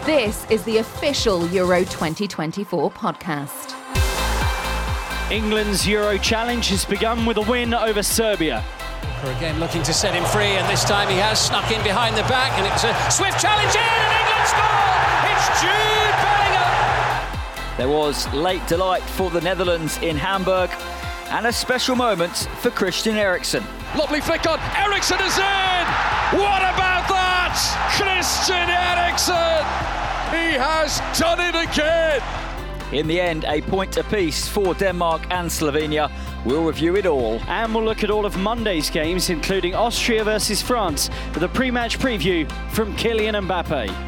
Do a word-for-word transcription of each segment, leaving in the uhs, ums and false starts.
This is the official Euro twenty twenty-four podcast. England's Euro challenge has begun with a win over Serbia. Walker again looking to set him free, and this time he has snuck in behind the back, and it's a swift challenge in, and England score! It's Jude Bellingham! There was late delight for the Netherlands in Hamburg, and a special moment for Christian Eriksen. Lovely flick on, Eriksen is in! What about that? Christian Eriksen! He has done it again! In the end, a point apiece for Denmark and Slovenia. We'll review it all. And we'll look at all of Monday's games, including Austria versus France, with a pre-match preview from Kylian Mbappe.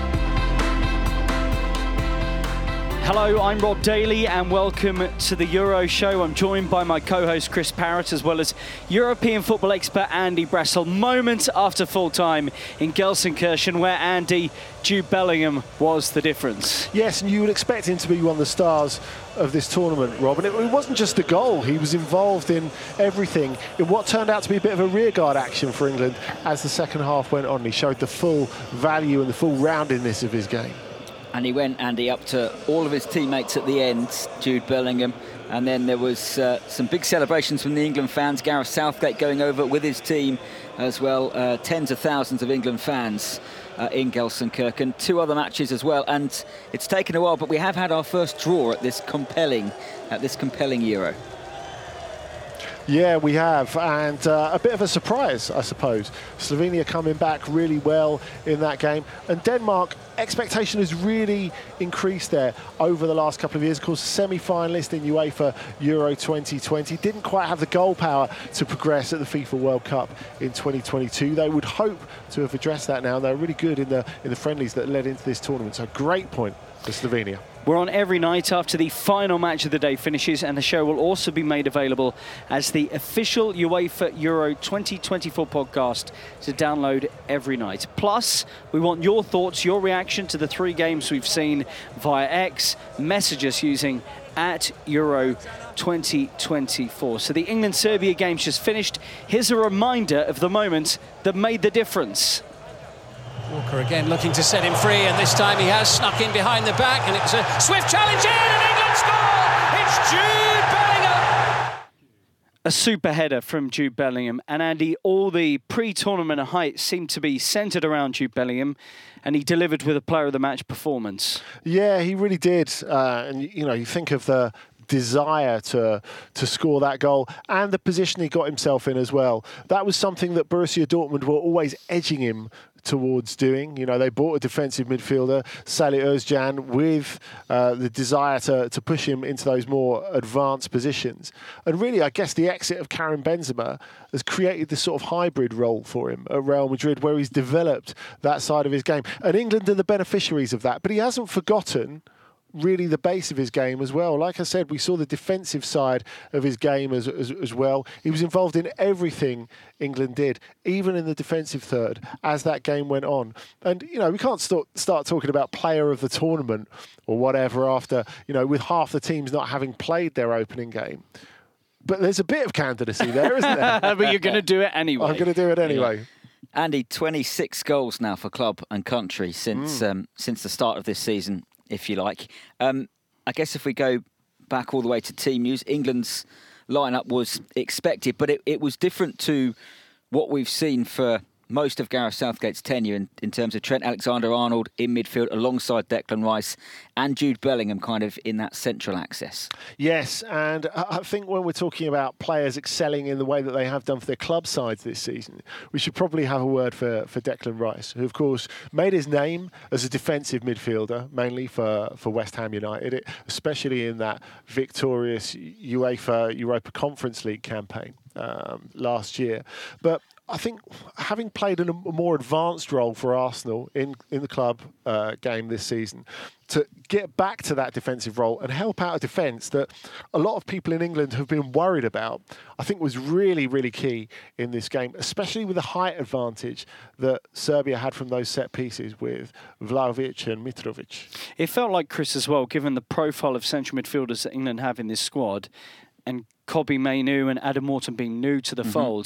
Hello, I'm Rob Daly and welcome to the Euro Show. I'm joined by my co-host Chris Parrott, as well as European football expert Andy Brassel. Moment after full time in Gelsenkirchen, where Andy, Jude Bellingham was the difference. Yes, and you would expect him to be one of the stars of this tournament, Rob. And it, it wasn't just the goal. He was involved in everything in what turned out to be a bit of a rearguard action for England as the second half went on. He showed the full value and the full roundedness of his game. And he went, Andy, up to all of his teammates at the end, Jude Bellingham. And then there was uh, some big celebrations from the England fans. Gareth Southgate going over with his team as well. Uh, tens of thousands of England fans uh, in Gelsenkirchen. Two other matches as well. And it's taken a while, but we have had our first draw at this compelling, at this compelling Euro. Yeah, we have, and uh, a bit of a surprise, I suppose. Slovenia coming back really well in that game, and Denmark, expectation has really increased there over the last couple of years. Of course, semi-finalist in UEFA Euro twenty twenty, didn't quite have the goal power to progress at the FIFA World Cup in twenty twenty-two. They would hope to have addressed that now. They're really good in the in the friendlies that led into this tournament, so great point for Slovenia. We're on every night after the final match of the day finishes, and the show will also be made available as the official UEFA Euro twenty twenty-four podcast to download every night. Plus, we want your thoughts, your reaction to the three games we've seen via X. Message us using at Euro twenty twenty-four. So the England-Serbia game's just finished. Here's a reminder of the moment that made the difference. Walker again looking to set him free, and this time he has snuck in behind the back, and it's a swift challenge in, and England score! It's Jude Bellingham! A super header from Jude Bellingham. And Andy, all the pre-tournament heights seemed to be centred around Jude Bellingham, and he delivered with a player of the match performance. Yeah, he really did. Uh, and, you know, you think of the desire to to score that goal and the position he got himself in as well. That was something that Borussia Dortmund were always edging him towards doing. You know, they bought a defensive midfielder, Salih Özcan, with uh, the desire to, to push him into those more advanced positions. And really, I guess the exit of Karim Benzema has created this sort of hybrid role for him at Real Madrid, where he's developed that side of his game. And England are the beneficiaries of that. But he hasn't forgotten really the base of his game as well. Like I said, we saw the defensive side of his game as, as, as well. He was involved in everything England did, even in the defensive third, as that game went on. And, you know, we can't start, start talking about player of the tournament or whatever after, you know, with half the teams not having played their opening game. But there's a bit of candidacy there, isn't there? But you're going to do it anyway. I'm going to do it anyway. Yeah. Andy, twenty-six goals now for club and country since mm. um, since the start of this season, if you like. Um, I guess if we go back all the way to team news, England's lineup was expected, but it, it was different to what we've seen for most of Gareth Southgate's tenure in, in terms of Trent Alexander-Arnold in midfield alongside Declan Rice and Jude Bellingham kind of in that central axis. Yes, and I think when we're talking about players excelling in the way that they have done for their club sides this season, we should probably have a word for, for Declan Rice, who of course made his name as a defensive midfielder, mainly for, for West Ham United, it, especially in that victorious UEFA Europa Conference League campaign um, last year. But I think having played in a more advanced role for Arsenal in, in the club uh, game this season, to get back to that defensive role and help out a defence that a lot of people in England have been worried about, I think was really, really key in this game, especially with the height advantage that Serbia had from those set pieces with Vlahovic and Mitrovic. It felt like, Chris, as well, given the profile of central midfielders that England have in this squad, and Kobbie Mainoo and Adam Morton being new to the mm-hmm. fold,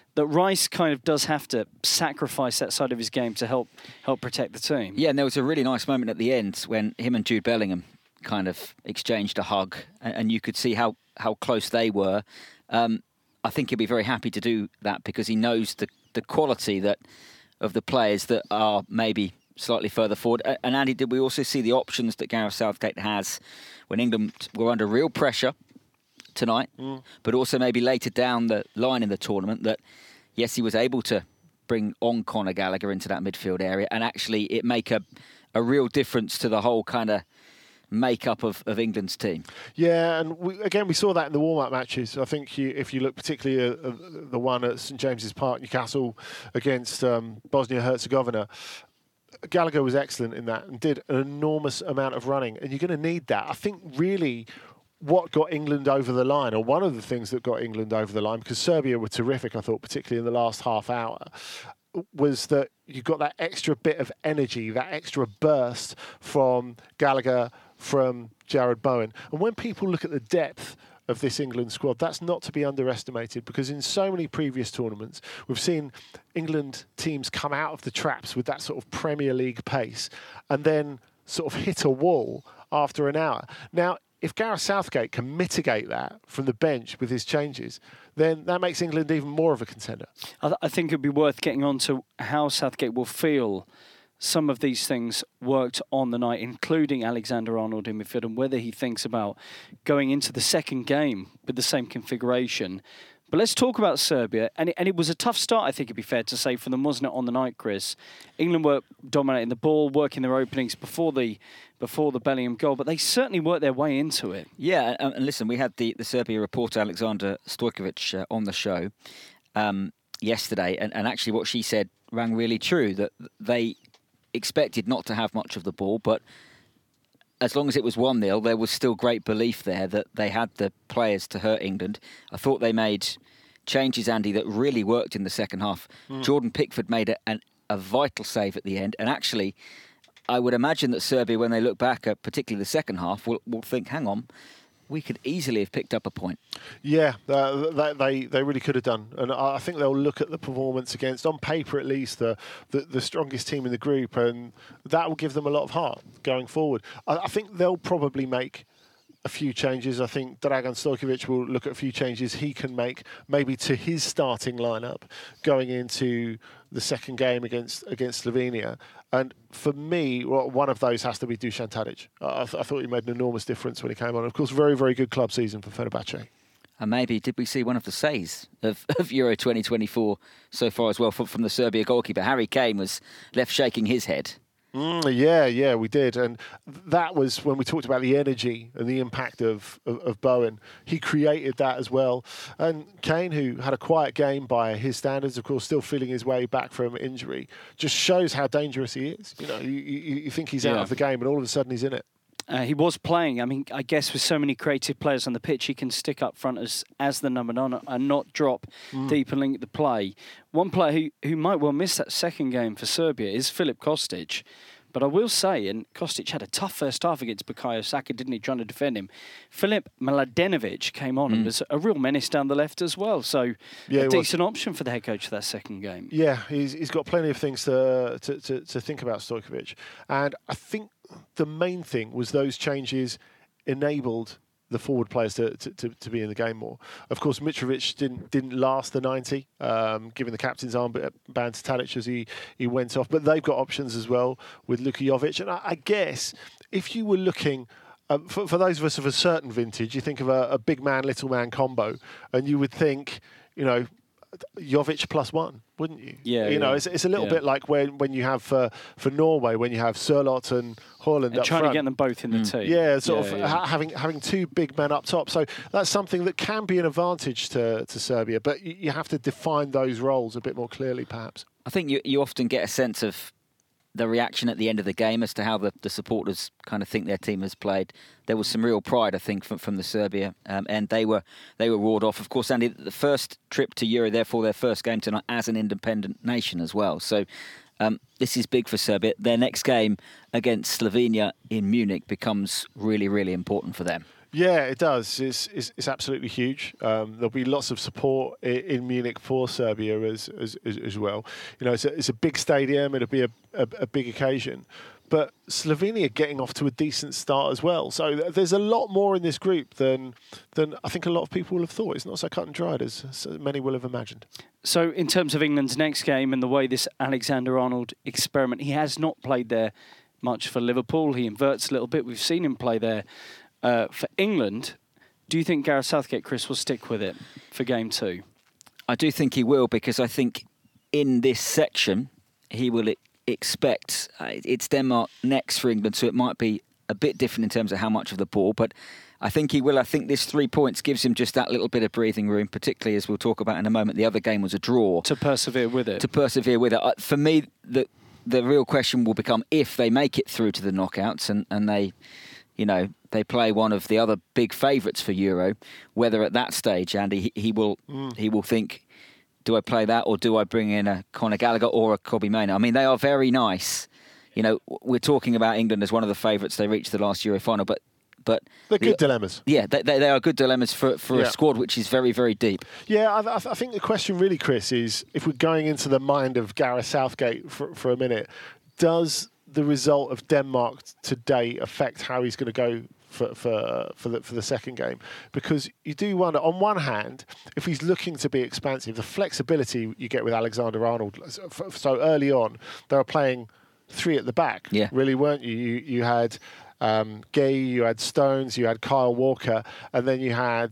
that Rice kind of does have to sacrifice that side of his game to help help protect the team. Yeah, and there was a really nice moment at the end when him and Jude Bellingham kind of exchanged a hug, and, and you could see how, how close they were. Um, I think he'll be very happy to do that because he knows the, the quality that of the players that are maybe slightly further forward. And Andy, did we also see the options that Gareth Southgate has when England were under real pressure tonight, mm. but also maybe later down the line in the tournament that, yes, he was able to bring on Conor Gallagher into that midfield area and actually it make a, a real difference to the whole kind of makeup of, of England's team. Yeah, and we, again, we saw that in the warm-up matches. I think you, if you look particularly at uh, the one at St James's Park, Newcastle against um, Bosnia-Herzegovina, Gallagher was excellent in that and did an enormous amount of running, and you're going to need that. I think really what got England over the line, or one of the things that got England over the line, because Serbia were terrific, I thought, particularly in the last half hour, was that you got that extra bit of energy, that extra burst from Gallagher, from Jared Bowen. And when people look at the depth of this England squad, that's not to be underestimated, because in so many previous tournaments, we've seen England teams come out of the traps with that sort of Premier League pace and then sort of hit a wall after an hour. Now, if Gareth Southgate can mitigate that from the bench with his changes, then that makes England even more of a contender. I, th- I think it'd be worth getting on to how Southgate will feel some of these things worked on the night, including Alexander-Arnold in midfield, and whether he thinks about going into the second game with the same configuration. But let's talk about Serbia. And it, and it was a tough start, I think it'd be fair to say, for them, wasn't it, on the night, Chris? England were dominating the ball, working their openings before the before the Bellingham goal, but they certainly worked their way into it. Yeah, and, and listen, we had the, the Serbia reporter, Alexander Stojkovic, uh, on the show um, yesterday, and, and actually what she said rang really true, that they expected not to have much of the ball, but as long as it was one nil, there was still great belief there that they had the players to hurt England. I thought they made changes, Andy, that really worked in the second half. Mm. Jordan Pickford made a, an, a vital save at the end. And actually, I would imagine that Serbia, when they look back at particularly the second half, will, will think, hang on, we could easily have picked up a point. Yeah, uh, they they really could have done. And I think they'll look at the performance against, on paper at least, the, the, the strongest team in the group, and that will give them a lot of heart going forward. I, I think they'll probably make a few changes. I think Dragan Stojkovic will look at a few changes he can make, maybe to his starting lineup going into the second game against against Slovenia. And for me, well, one of those has to be Dusan Tadic. I, th- I thought he made an enormous difference when he came on. Of course, very, very good club season for Fenerbahce. And maybe did we see one of the says of, of Euro twenty twenty-four so far as well from, from the Serbia goalkeeper? Harry Kane was left shaking his head. Mm, yeah, yeah, we did. And that was when we talked about the energy and the impact of, of, of Bowen. He created that as well. And Kane, who had a quiet game by his standards, of course, still feeling his way back from injury, just shows how dangerous he is. You know, you, you, you think he's yeah. out of the game and all of a sudden he's in it. Uh, he was playing. I mean, I guess with so many creative players on the pitch, he can stick up front as as the number nine and not drop mm. deep and link the play. One player who, who might well miss that second game for Serbia is Filip Kostic. But I will say, and Kostic had a tough first half against Bukayo Saka, didn't he, trying to defend him. Filip Mladenovic came on mm. and was a real menace down the left as well. So yeah, a decent was. option for the head coach for that second game. Yeah, he's he's got plenty of things to to, to, to think about, Stojkovic. And I think the main thing was those changes enabled the forward players to, to, to, to be in the game more. Of course, Mitrovic didn't didn't last the ninety, um, giving the captain's armband to Tadic as he, he went off. But they've got options as well with Luka Jovic. And I, I guess if you were looking, um, for, for those of us of a certain vintage, you think of a, a big man, little man combo, and you would think, you know, Jovic plus one, wouldn't you? Yeah, you know, yeah. it's, it's a little yeah. bit like when, when you have uh, for Norway when you have Sørloth and Haaland and up trying front. to get them both in the mm. team. Yeah, sort yeah, of yeah. Ha- having having two big men up top. So that's something that can be an advantage to, to Serbia, but you, you have to define those roles a bit more clearly, perhaps. I think you you often get a sense of the reaction at the end of the game as to how the, the supporters kind of think their team has played. There was some real pride, I think, from, from the Serbia, um, and they were they were roared off. Of course, Andy, the first trip to Euro, therefore their first game tonight as an independent nation as well. So um, this is big for Serbia. Their next game against Slovenia in Munich becomes really, really important for them. Yeah, it does. It's it's, it's absolutely huge. Um, there'll be lots of support in, in Munich for Serbia as as, as, as well. You know, it's a, it's a big stadium. It'll be a, a, a big occasion. But Slovenia getting off to a decent start as well. So th- there's a lot more in this group than than I think a lot of people will have thought. It's not so cut and dried as, as many will have imagined. So in terms of England's next game and the way this Alexander-Arnold experiment, he has not played there much for Liverpool. He inverts a little bit. We've seen him play there uh, for England. Do you think Gareth Southgate, Chris, will stick with it for game two? I do think he will, because I think in this section he will expect uh, it's Denmark next for England, so it might be a bit different in terms of how much of the ball, but I think he will. I think this three points gives him just that little bit of breathing room, particularly as we'll talk about in a moment. The other game was a draw. To persevere with it. To persevere with it. Uh, for me, the the real question will become if they make it through to the knockouts and, and they, you know, they play one of the other big favourites for Euro, whether at that stage, Andy, he, he will mm. he will think, do I play that or do I bring in a Conor Gallagher or a Kobbie Mainoo? I mean, they are very nice. You know, we're talking about England as one of the favourites. They reached the last Euro final, but but they're the, good dilemmas. Yeah, they, they, they are good dilemmas for, for yeah. a squad which is very, very deep. Yeah, I, I think the question really, Chris, is if we're going into the mind of Gareth Southgate for, for a minute, does the result of Denmark today affect how he's going to go for for for the for the second game? Because you do wonder, on one hand, if he's looking to be expansive, the flexibility you get with Alexander-Arnold. So early on, they were playing three at the back, yeah. really, weren't you? You, you had um, Gay, you had Stones, you had Kyle Walker, and then you had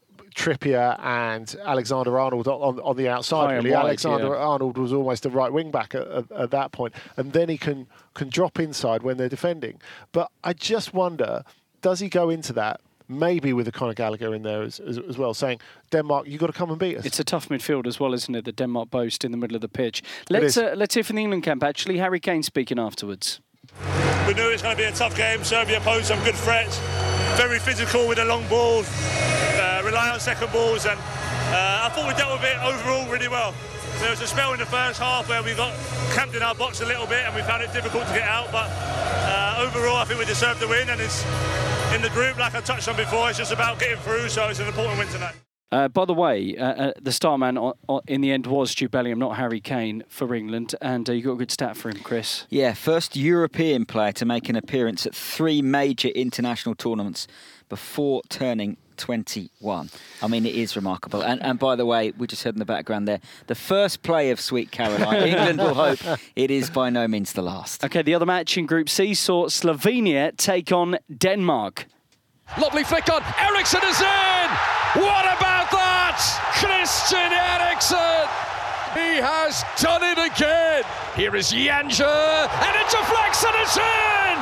Trippier and Alexander-Arnold on, on the outside. Really. Wide, Alexander-Arnold yeah. was almost a right wing back at, at, at that point, and then he can can drop inside when they're defending. But I just wonder, does he go into that maybe with a Conor Gallagher in there as, as, as well, saying, Denmark, you've got to come and beat us? It's a tough midfield as well, isn't it, that Denmark boast in the middle of the pitch. Let's uh, let's hear from the England camp, actually. Harry Kane speaking afterwards. We knew it was going to be a tough game. Serbia posed some good threats. Very physical with a long ball, uh, rely on second balls, and uh, I thought we dealt with it overall really well. There was a spell in the first half where we got camped in our box a little bit and we found it difficult to get out, but uh, overall I think we deserved the win, and it's in the group, like I touched on before, it's just about getting through, so it's an important win tonight. Uh, by the way, uh, uh, the star man on, on, in the end was Jude Bellingham, not Harry Kane, for England, and uh, you got a good stat for him, Chris. Yeah, first European player to make an appearance at three major international tournaments before turning twenty-one. I mean, it is remarkable. And, and by the way, we just heard in the background there, the first play of Sweet Caroline. England will hope it is by no means the last. OK, the other match in Group C saw Slovenia take on Denmark. Lovely flick on. Eriksen is in! What about that? Christian Eriksen! He has done it again! Here is Janja, and it deflects and it's in!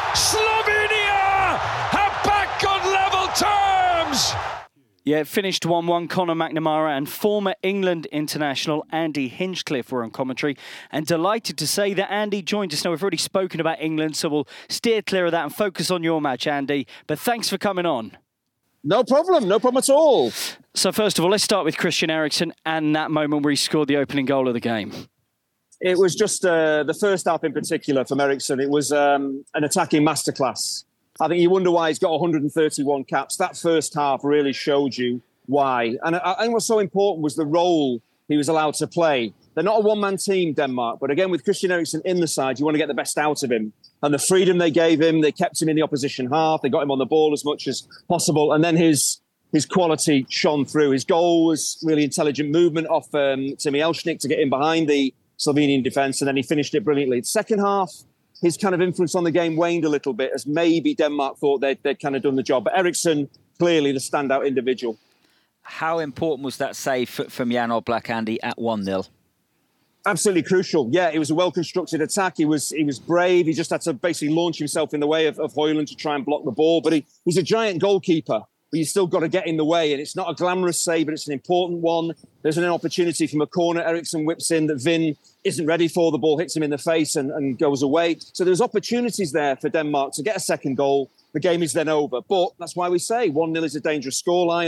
Slovenia are back on level terms! Yeah, it finished one one. Conor McNamara and former England international Andy Hinchcliffe were on commentary. And delighted to say that Andy joined us. Now, we've already spoken about England, so we'll steer clear of that and focus on your match, Andy. But thanks for coming on. No problem, no problem at all. So first of all, let's start with Christian Eriksen and that moment where he scored the opening goal of the game. It was just uh, the first half in particular from Eriksen. It was um, an attacking masterclass. I think you wonder why he's got one hundred thirty-one caps. That first half really showed you why. And I think what's so important was the role he was allowed to play. They're not a one-man team, Denmark, but again, with Christian Eriksen in the side, you want to get the best out of him. And the freedom they gave him, they kept him in the opposition half, they got him on the ball as much as possible, and then his his quality shone through. His goal was really intelligent movement off um, Timi Elshnik to get in behind the Slovenian defence, and then he finished it brilliantly. The second half, his kind of influence on the game waned a little bit, as maybe Denmark thought they'd, they'd kind of done the job. But Eriksen, clearly the standout individual. How important was that save from Jan Oblak, Andy, at one nil? Absolutely crucial. Yeah, it was a well-constructed attack. He was he was brave. He just had to basically launch himself in the way of, of Højlund to try and block the ball. But he, he's a giant goalkeeper, but you still got to get in the way. And it's not a glamorous save, but it's an important one. There's an opportunity from a corner. Eriksen whips in that Vin isn't ready for. The ball hits him in the face and, and goes away. So there's opportunities there for Denmark to get a second goal. The game is then over. But that's why we say one nil is a dangerous scoreline. And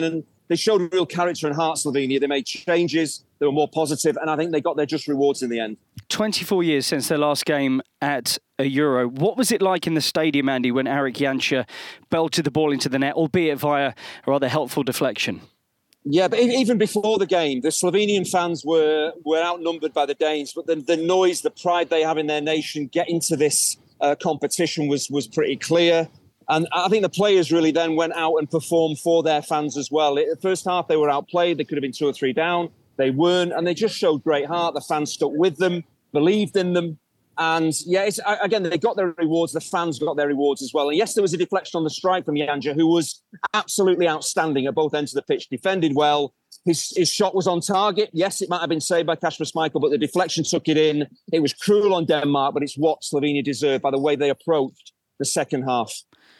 they showed real character and heart, Slovenia. They made changes. They were more positive, and I think they got their just rewards in the end. twenty-four years since their last game at a Euro. What was it like in the stadium, Andy, when Erik Janša belted the ball into the net, albeit via a rather helpful deflection? Yeah, but even before the game, the Slovenian fans were were outnumbered by the Danes, but the, the noise, the pride they have in their nation, getting to this uh, competition was was pretty clear. And I think the players really then went out and performed for their fans as well. The first half, they were outplayed. They could have been two or three down. They weren't, and they just showed great heart. The fans stuck with them, believed in them. And yeah, it's, again, they got their rewards. The fans got their rewards as well. And yes, there was a deflection on the strike from Janša, who was absolutely outstanding at both ends of the pitch, defended well. His, his shot was on target. Yes, it might have been saved by Kasper Schmeichel, but the deflection took it in. It was cruel on Denmark, but it's what Slovenia deserved by the way they approached the second half.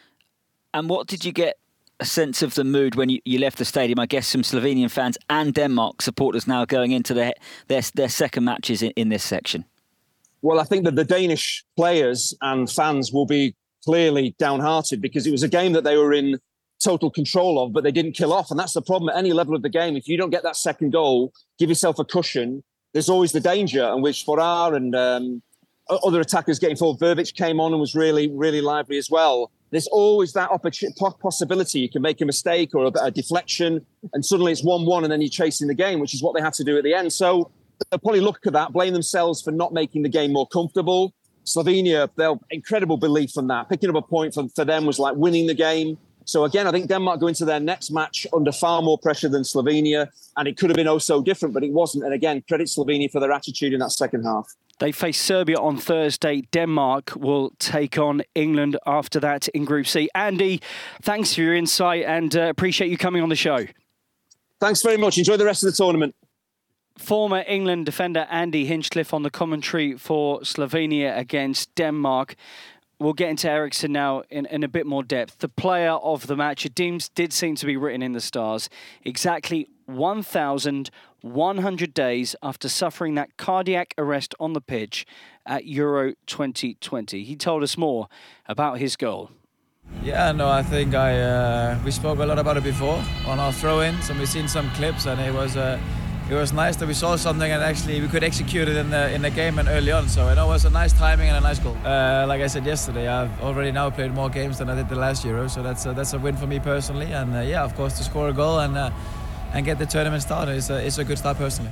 And what did you get a sense of the mood when you, you left the stadium? I guess some Slovenian fans and Denmark supporters now going into their their, their second matches in, in this section. Well, I think that the Danish players and fans will be clearly downhearted because it was a game that they were in total control of, but they didn't kill off. And that's the problem at any level of the game. If you don't get that second goal, give yourself a cushion, there's always the danger. And with Sporar and um, other attackers getting forward, Verbic came on and was really, really lively as well. There's always that possibility. You can make a mistake or a, a deflection, and suddenly it's one one, and then you're chasing the game, which is what they had to do at the end. So they'll probably look at that, blame themselves for not making the game more comfortable. Slovenia, they'll incredible belief from that. Picking up a point for, for them was like winning the game. So again, I think Denmark go into their next match under far more pressure than Slovenia, and it could have been oh so different, but it wasn't. And again, credit Slovenia for their attitude in that second half. They face Serbia on Thursday. Denmark will take on England after that in Group C. Andy, thanks for your insight and uh, appreciate you coming on the show. Thanks very much. Enjoy the rest of the tournament. Former England defender Andy Hinchcliffe on the commentary for Slovenia against Denmark. We'll get into Eriksson now in, in a bit more depth. The player of the match, it deems, did seem to be written in the stars. Exactly one thousand one hundred days after suffering that cardiac arrest on the pitch at Euro twenty twenty. He told us more about his goal. Yeah, no, I think I uh, we spoke a lot about it before on our throw-ins, and we've seen some clips, and it was uh, it was nice that we saw something and actually we could execute it in the in the game and early on. So it was a nice timing and a nice goal. Uh, like I said yesterday, I've already now played more games than I did the last Euro, so that's a, that's a win for me personally. And uh, yeah, of course, to score a goal and uh, and get the tournament started is a, is a good start personally.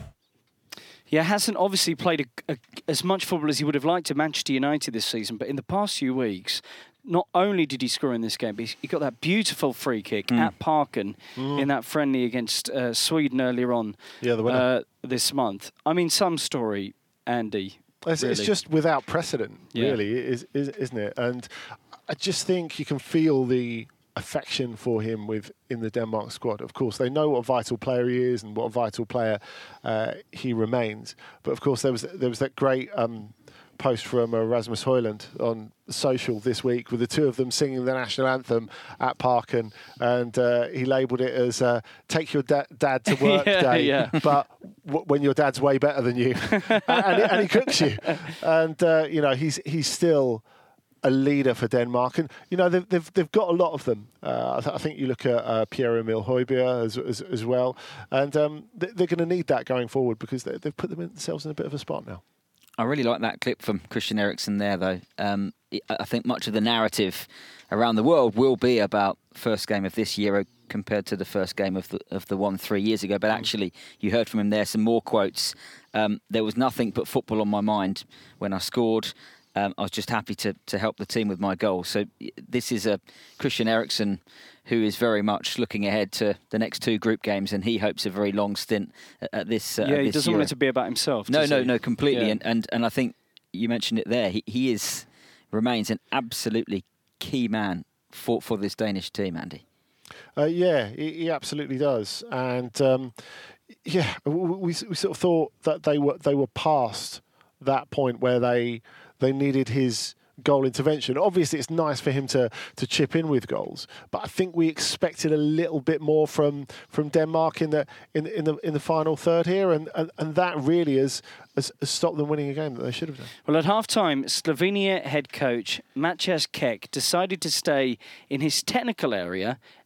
Yeah, hasn't obviously played a, a, as much football as he would have liked at Manchester United this season, but in the past few weeks, not only did he score in this game, but he got that beautiful free kick mm. at Parken mm. in that friendly against uh, Sweden earlier on yeah, the winner. Uh, this month. I mean, some story, Andy. It's, really. it's just without precedent, yeah. really, is, is, isn't it? And I just think you can feel the affection for him with in the Denmark squad. Of course, they know what a vital player he is and what a vital player uh, he remains. But of course, there was there was that great um, post from uh, Rasmus Højlund on social this week with the two of them singing the national anthem at Parken, and uh, he labelled it as uh, "Take your da- dad to work yeah, day," yeah. but w- when your dad's way better than you, and, he, and he cooks you, and uh, you know he's he's still a leader for Denmark, and you know they've they've, they've got a lot of them. Uh, I, th- I think you look at uh, Pierre-Emile Højbjerg as, as as well, and um, they, they're going to need that going forward because they, they've put themselves in a bit of a spot now. I really like that clip from Christian Eriksen there, though. Um, I think much of the narrative around the world will be about first game of this Euro compared to the first game of the of the one three years ago. But actually, you heard from him there some more quotes. Um, there was nothing but football on my mind when I scored. Um, I was just happy to to help the team with my goal. So this is a Christian Eriksen who is very much looking ahead to the next two group games, and he hopes a very long stint at, at this. Uh, yeah, he this doesn't Euro. want it to be about himself. No, no, he? no, completely. Yeah. And, and and I think you mentioned it there. He he is remains an absolutely key man for for this Danish team, Andy. Uh, yeah, he, he absolutely does. And um, yeah, we we sort of thought that they were they were past that point where they they needed his goal intervention. Obviously, it's nice for him to to chip in with goals, but I think we expected a little bit more from from Denmark in the in in the in the final third here, and and, and that really has, has has stopped them winning a game that they should have done. Well, at half-time, Slovenia head coach Maciej Kek decided to stay in his technical area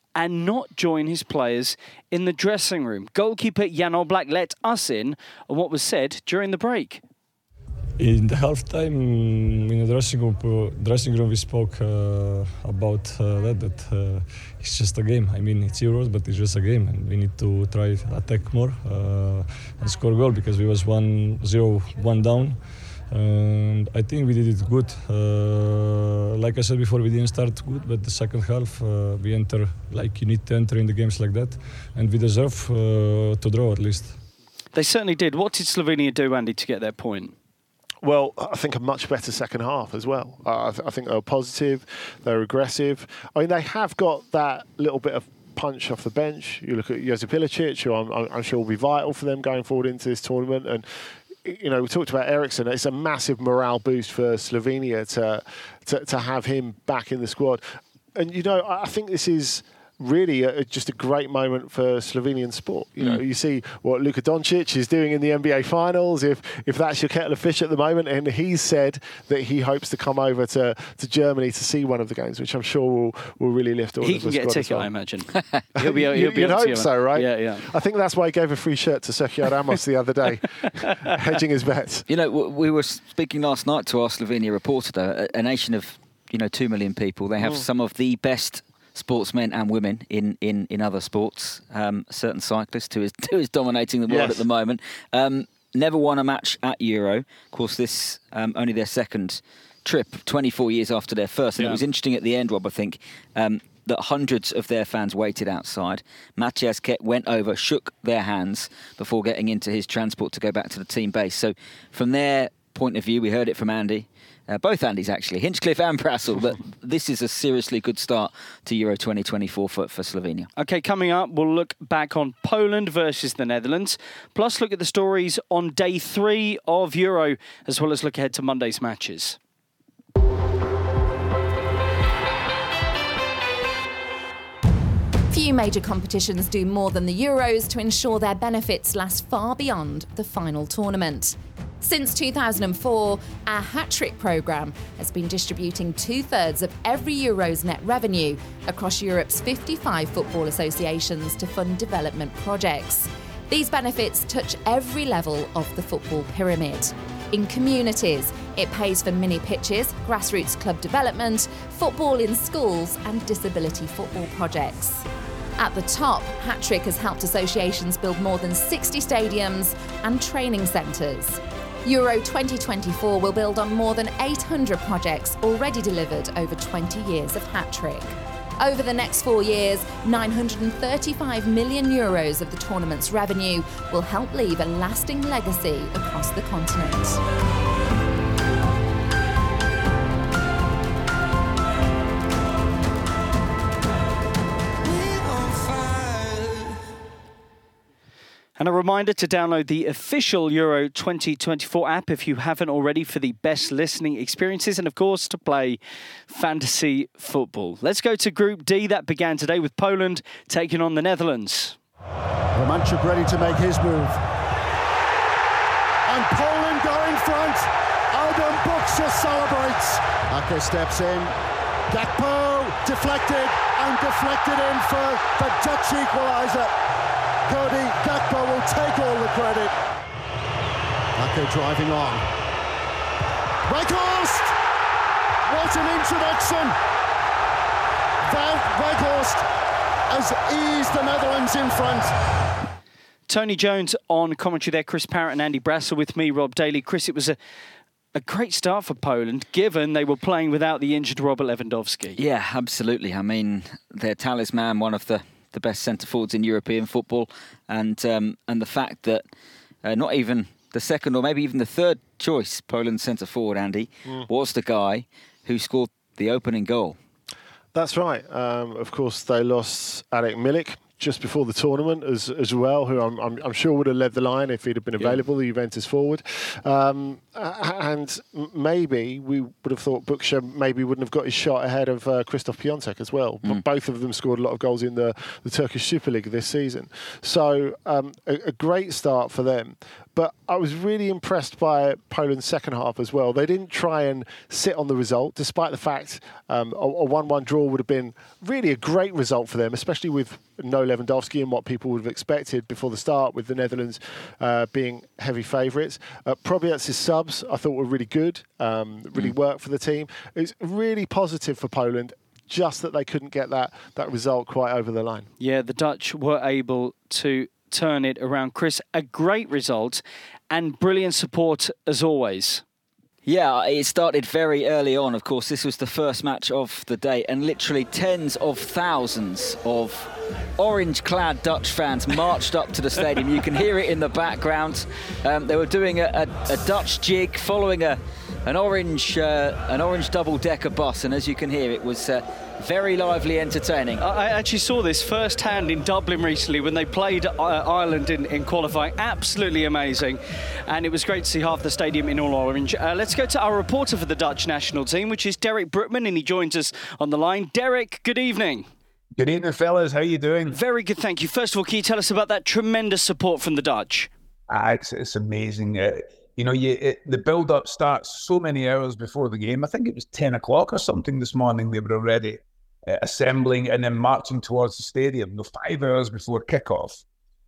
and not join his players in the dressing room. Goalkeeper Jan Oblak let us in on what was said during the break. In the halftime, in the dressing room, uh, dressing room we spoke uh, about uh, that, that uh, it's just a game. I mean, it's Euros, but it's just a game, and we need to try to attack more uh, and score goal, because we was one zero one down. And I think we did it good. Uh, like I said before, we didn't start good, but the second half uh, we enter like you need to enter in the games like that, and we deserve uh, to draw at least. They certainly did. What did Slovenia do, Andy, to get their point? Well, I think a much better second half as well. Uh, I, th- I think they were positive, they were aggressive. I mean, they have got that little bit of punch off the bench. You look at Josip Ilicic, who I'm, I'm sure will be vital for them going forward into this tournament. And, you know, we talked about Eriksson. It's a massive morale boost for Slovenia to, to, to have him back in the squad. And, you know, I think this is really a, just a great moment for Slovenian sport. You know, mm. you see what Luka Doncic is doing in the N B A finals, if if that's your kettle of fish at the moment, and he's said that he hopes to come over to, to Germany to see one of the games, which I'm sure will, will really lift all he of the can get a ticket, well. I imagine. he'll be, he'll you, be You'd hope so, right? Yeah, yeah. I think that's why he gave a free shirt to Sergio Ramos the other day, hedging his bets. You know, we were speaking last night to our Slovenia reporter, though, a, a nation of, you know, two million people. They have mm. some of the best sportsmen and women in, in, in other sports. Um, a certain cyclist who is, who is dominating the world yes. at the moment. Um, never won a match at Euro. Of course, this um, only their second trip, twenty-four years after their first. And yeah. it was interesting at the end, Rob, I think, um, that hundreds of their fans waited outside. Matthias Kett went over, shook their hands before getting into his transport to go back to the team base. So from their point of view, we heard it from Andy. Uh, both Andys, actually, Hinchcliffe and Brassel, but this is a seriously good start to Euro twenty twenty-four for, for Slovenia. OK, coming up, we'll look back on Poland versus the Netherlands, plus look at the stories on day three of Euro, as well as look ahead to Monday's matches. Few major competitions do more than the Euros to ensure their benefits last far beyond the final tournament. Since two thousand four, our Hat-Trick programme has been distributing two-thirds of every Euro's net revenue across Europe's fifty-five football associations to fund development projects. These benefits touch every level of the football pyramid. In communities, it pays for mini pitches, grassroots club development, football in schools and disability football projects. At the top, Hat-Trick has helped associations build more than sixty stadiums and training centres. Euro twenty twenty-four will build on more than eight hundred projects already delivered over twenty years of Hat-Trick. Over the next four years, nine hundred thirty-five million euros of the tournament's revenue will help leave a lasting legacy across the continent. And a reminder to download the official Euro twenty twenty-four app if you haven't already for the best listening experiences and, of course, to play fantasy football. Let's go to Group D. That began today with Poland taking on the Netherlands. Romanchuk ready to make his move. And Poland go in front. Adam Buksa celebrates. Ake steps in. Gakpo deflected and deflected in for the Dutch equaliser. Cody Gakpo will take all the credit. Ake driving on. Weghorst! What an introduction! Weghorst has eased the Netherlands in front. Tony Jones on commentary there, Chris Parrott and Andy Brassel with me, Rob Daly. Chris, it was a, a great start for Poland, given they were playing without the injured Robert Lewandowski. Yeah, absolutely. I mean, their talisman, one of the the best centre-forwards in European football, and um, and the fact that uh, not even the second or maybe even the third choice Poland centre-forward, Andy, mm. was the guy who scored the opening goal. That's right. Um, of course, they lost Arek Milik just before the tournament as as well, who I'm, I'm, I'm sure would have led the line if he'd have been available, yeah. the Juventus forward. Um, uh, and maybe we would have thought Buksha maybe wouldn't have got his shot ahead of uh, Christoph Piontek as well. Mm. But both of them scored a lot of goals in the, the Turkish Super League this season. So um, a, a great start for them. But I was really impressed by Poland's second half as well. They didn't try and sit on the result, despite the fact um, a, a one one draw would have been really a great result for them, especially with no Lewandowski and what people would have expected before the start, with the Netherlands uh, being heavy favourites. Uh, Probiatz's subs, I thought, were really good, um, really mm. worked for the team. It was really positive for Poland, just that they couldn't get that, that result quite over the line. Yeah, the Dutch were able to turn it around. Chris, a great result and brilliant support as always. Yeah, it started very early on. Of course, this was the first match of the day, and literally tens of thousands of orange-clad Dutch fans marched up to the stadium. You can hear it in the background. Um, they were doing a, a, a Dutch jig, following a an orange uh, an orange double-decker bus, and as you can hear, it was uh, very lively, entertaining. I actually saw this firsthand in Dublin recently when they played uh, Ireland in, in qualifying. Absolutely amazing. And it was great to see half the stadium in all orange. Uh, let's go to our reporter for the Dutch national team, which is Derek Brookman, and he joins us on the line. Derek, good evening. Good evening, fellas. How you doing? Very good, thank you. First of all, can you tell us about that tremendous support from the Dutch? Ah, it's, it's amazing. Uh, you know, you, it, the build-up starts so many hours before the game. I think it was ten o'clock or something this morning. They were already uh, assembling and then marching towards the stadium. You know, five hours before kickoff,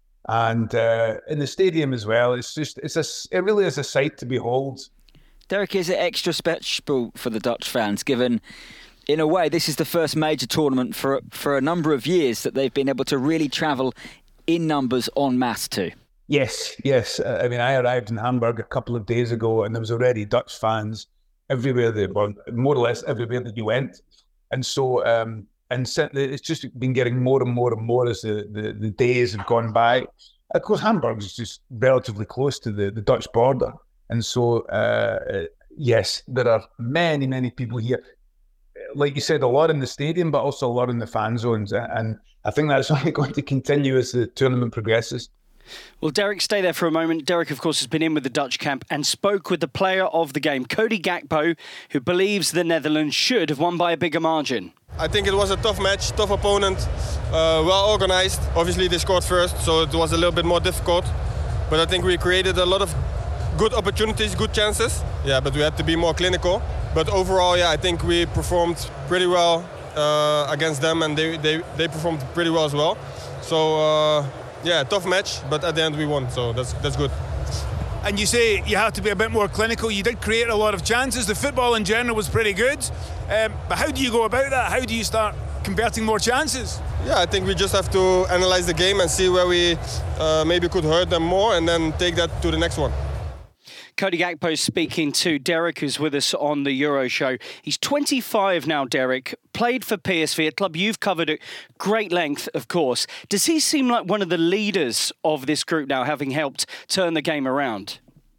and uh, in the stadium as well. It's just, it's a, it really is a sight to behold. Derek, is it extra special for the Dutch fans, given, in a way, this is the first major tournament for for a number of years that they've been able to really travel in numbers en masse to? Yes, yes. Uh, I mean, I arrived in Hamburg a couple of days ago, and there was already Dutch fans everywhere. They were more or less everywhere that you went, and so um, and it's just been getting more and more and more as the, the, the days have gone by. Of course, Hamburg is just relatively close to the, the Dutch border, and so uh, yes, there are many many people here. Like you said, a lot in the stadium, but also a lot in the fan zones, and I think that's only going to continue as the tournament progresses. Well, Derek, stay there for a moment. Derek, of course, has been in with the Dutch camp and spoke with the player of the game, Cody Gakpo, who believes the Netherlands should have won by a bigger margin. I think it was a tough match, tough opponent, uh, well organised. Obviously, they scored first, so it was a little bit more difficult. But I think we created a lot of good opportunities, good chances. Yeah, but we had to be more clinical. But overall, yeah, I think we performed pretty well uh, against them, and they, they, they performed pretty well as well. So, uh, yeah, tough match, but at the end we won, so that's that's good. And you say you have to be a bit more clinical. You did create a lot of chances. The football in general was pretty good. Um, but how do you go about that? How do you start converting more chances? Yeah, I think we just have to analyze the game and see where we uh, maybe could hurt them more, and then take that to the next one. Cody Gakpo speaking to Derek, who's with us on the Euro show. He's twenty-five now, Derek, played for P S V, a club you've covered at great length, of course. Does he seem like one of the leaders of this group now, having helped turn the game around?